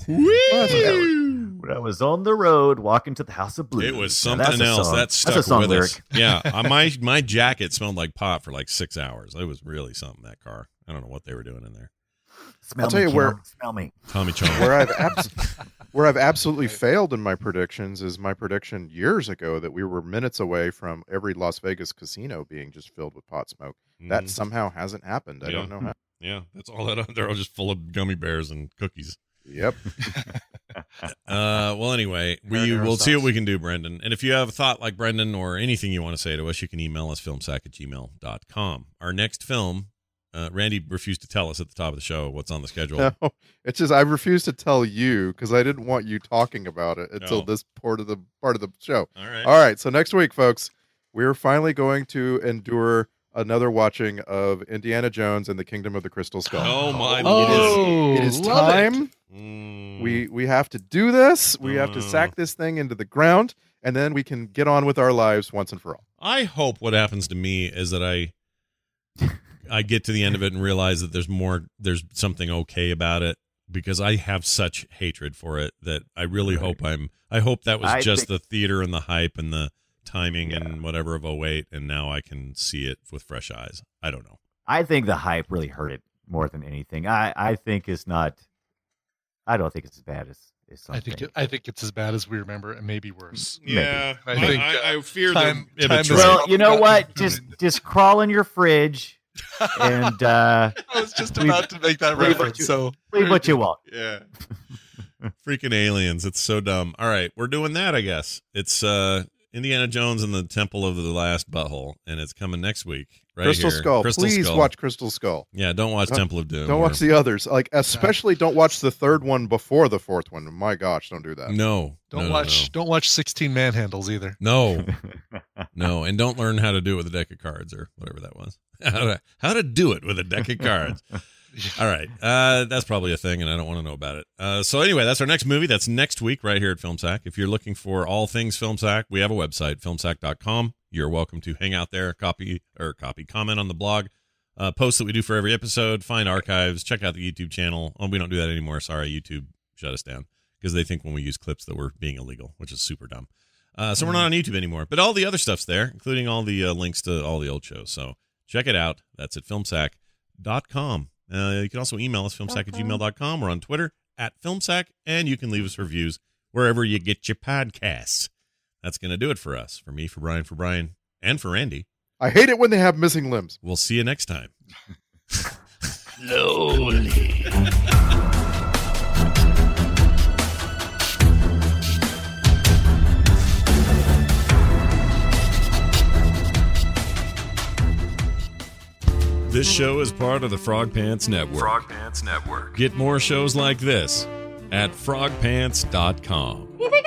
When I was on the road walking to the House of Blues. It was Now, something that's a else song. that stuck That's a song with lyric. us. Yeah, uh, my my jacket smelled like pot for like six hours. It was really something, that car. I don't know what they were doing in there. Smell I'll tell me, you where Kim. Smell me. Tommy Chong. where I've abs- where I've absolutely failed in my predictions is my prediction years ago that we were minutes away from every Las Vegas casino being just filled with pot smoke. That Mm. somehow hasn't happened. I Yeah. don't know how. Yeah, that's all that. They're all just full of gummy bears and cookies. Yep. uh, well, anyway, we Marinara will see what sauce. we can do, Brendan. And if you have a thought like Brendan or anything you want to say to us, you can email us filmsack at gmail dot com. Our next film, uh, Randy refused to tell us at the top of the show what's on the schedule. No, it's just I refuse to tell you because I didn't want you talking about it until Oh. this part of the part of the show. All right. All right. So next week, folks, we're finally going to endure another watching of Indiana Jones and the Kingdom of the Crystal Skull. Oh, my Oh, It is, it is love it. time. Mm. We we have to do this. We have to Uh. sack this thing into the ground, and then we can get on with our lives once and for all. I hope what happens to me is that I I get to the end of it and realize that there's more, there's something okay about it, because I have such hatred for it that I really Right. hope I'm, I hope that was I just think- the theater and the hype and the timing Yeah. and whatever of oh eight, and now I can see it with fresh eyes. I don't know. I think the hype really hurt it more than anything. I, I think it's not. I don't think it's as bad as, as I something. think it, I think it's as bad as we remember, and maybe worse. Yeah, I I, think, I, uh, I fear time- the time immature. is- Well, you know Got- what? Just just crawl in your fridge and uh, I was just leave- about to make that leave what reference. you- So leave what you want. Yeah. Freaking aliens. It's so dumb. All right, we're doing that, I guess. It's uh Indiana Jones and the Temple of the Last Butthole, and it's coming next week. Right Crystal here. Skull. Crystal Please Skull. watch Crystal Skull. Yeah, don't watch Don't- Temple of Doom. Don't or- watch the others. Like especially don't watch the third one before the fourth one. My gosh, don't do that. No. don't no, no, watch no. don't watch sixteen manhandles either. No, no, and don't learn how to do it with a deck of cards or whatever that was. How to, how to do it with a deck of cards. All right, uh, that's probably a thing, and I don't want to know about it. Uh, so anyway, that's our next movie. That's next week right here at FilmSack. If you're looking for all things FilmSack, we have a website, filmsack dot com. You're welcome to hang out there, copy or copy, comment on the blog, uh, posts that we do for every episode, find archives, check out the YouTube channel. Oh, we don't do that anymore. Sorry, YouTube shut us down because they think when we use clips that we're being illegal, which is super dumb. Uh, so we're not on YouTube anymore, but all the other stuff's there, including all the uh, links to all the old shows. So check it out. That's at filmsack dot com. Uh, you can also email us, filmsack at gmail dot com. We're on Twitter at filmsack, and you can leave us reviews wherever you get your podcasts. That's going to do it for us. For me, for Brian, for Brian, and for Randy. I hate it when they have missing limbs. We'll see you next time. Slowly. This show is part of the Frog Pants Network. Frog Pants Network. Get more shows like this at frog pants dot com. You think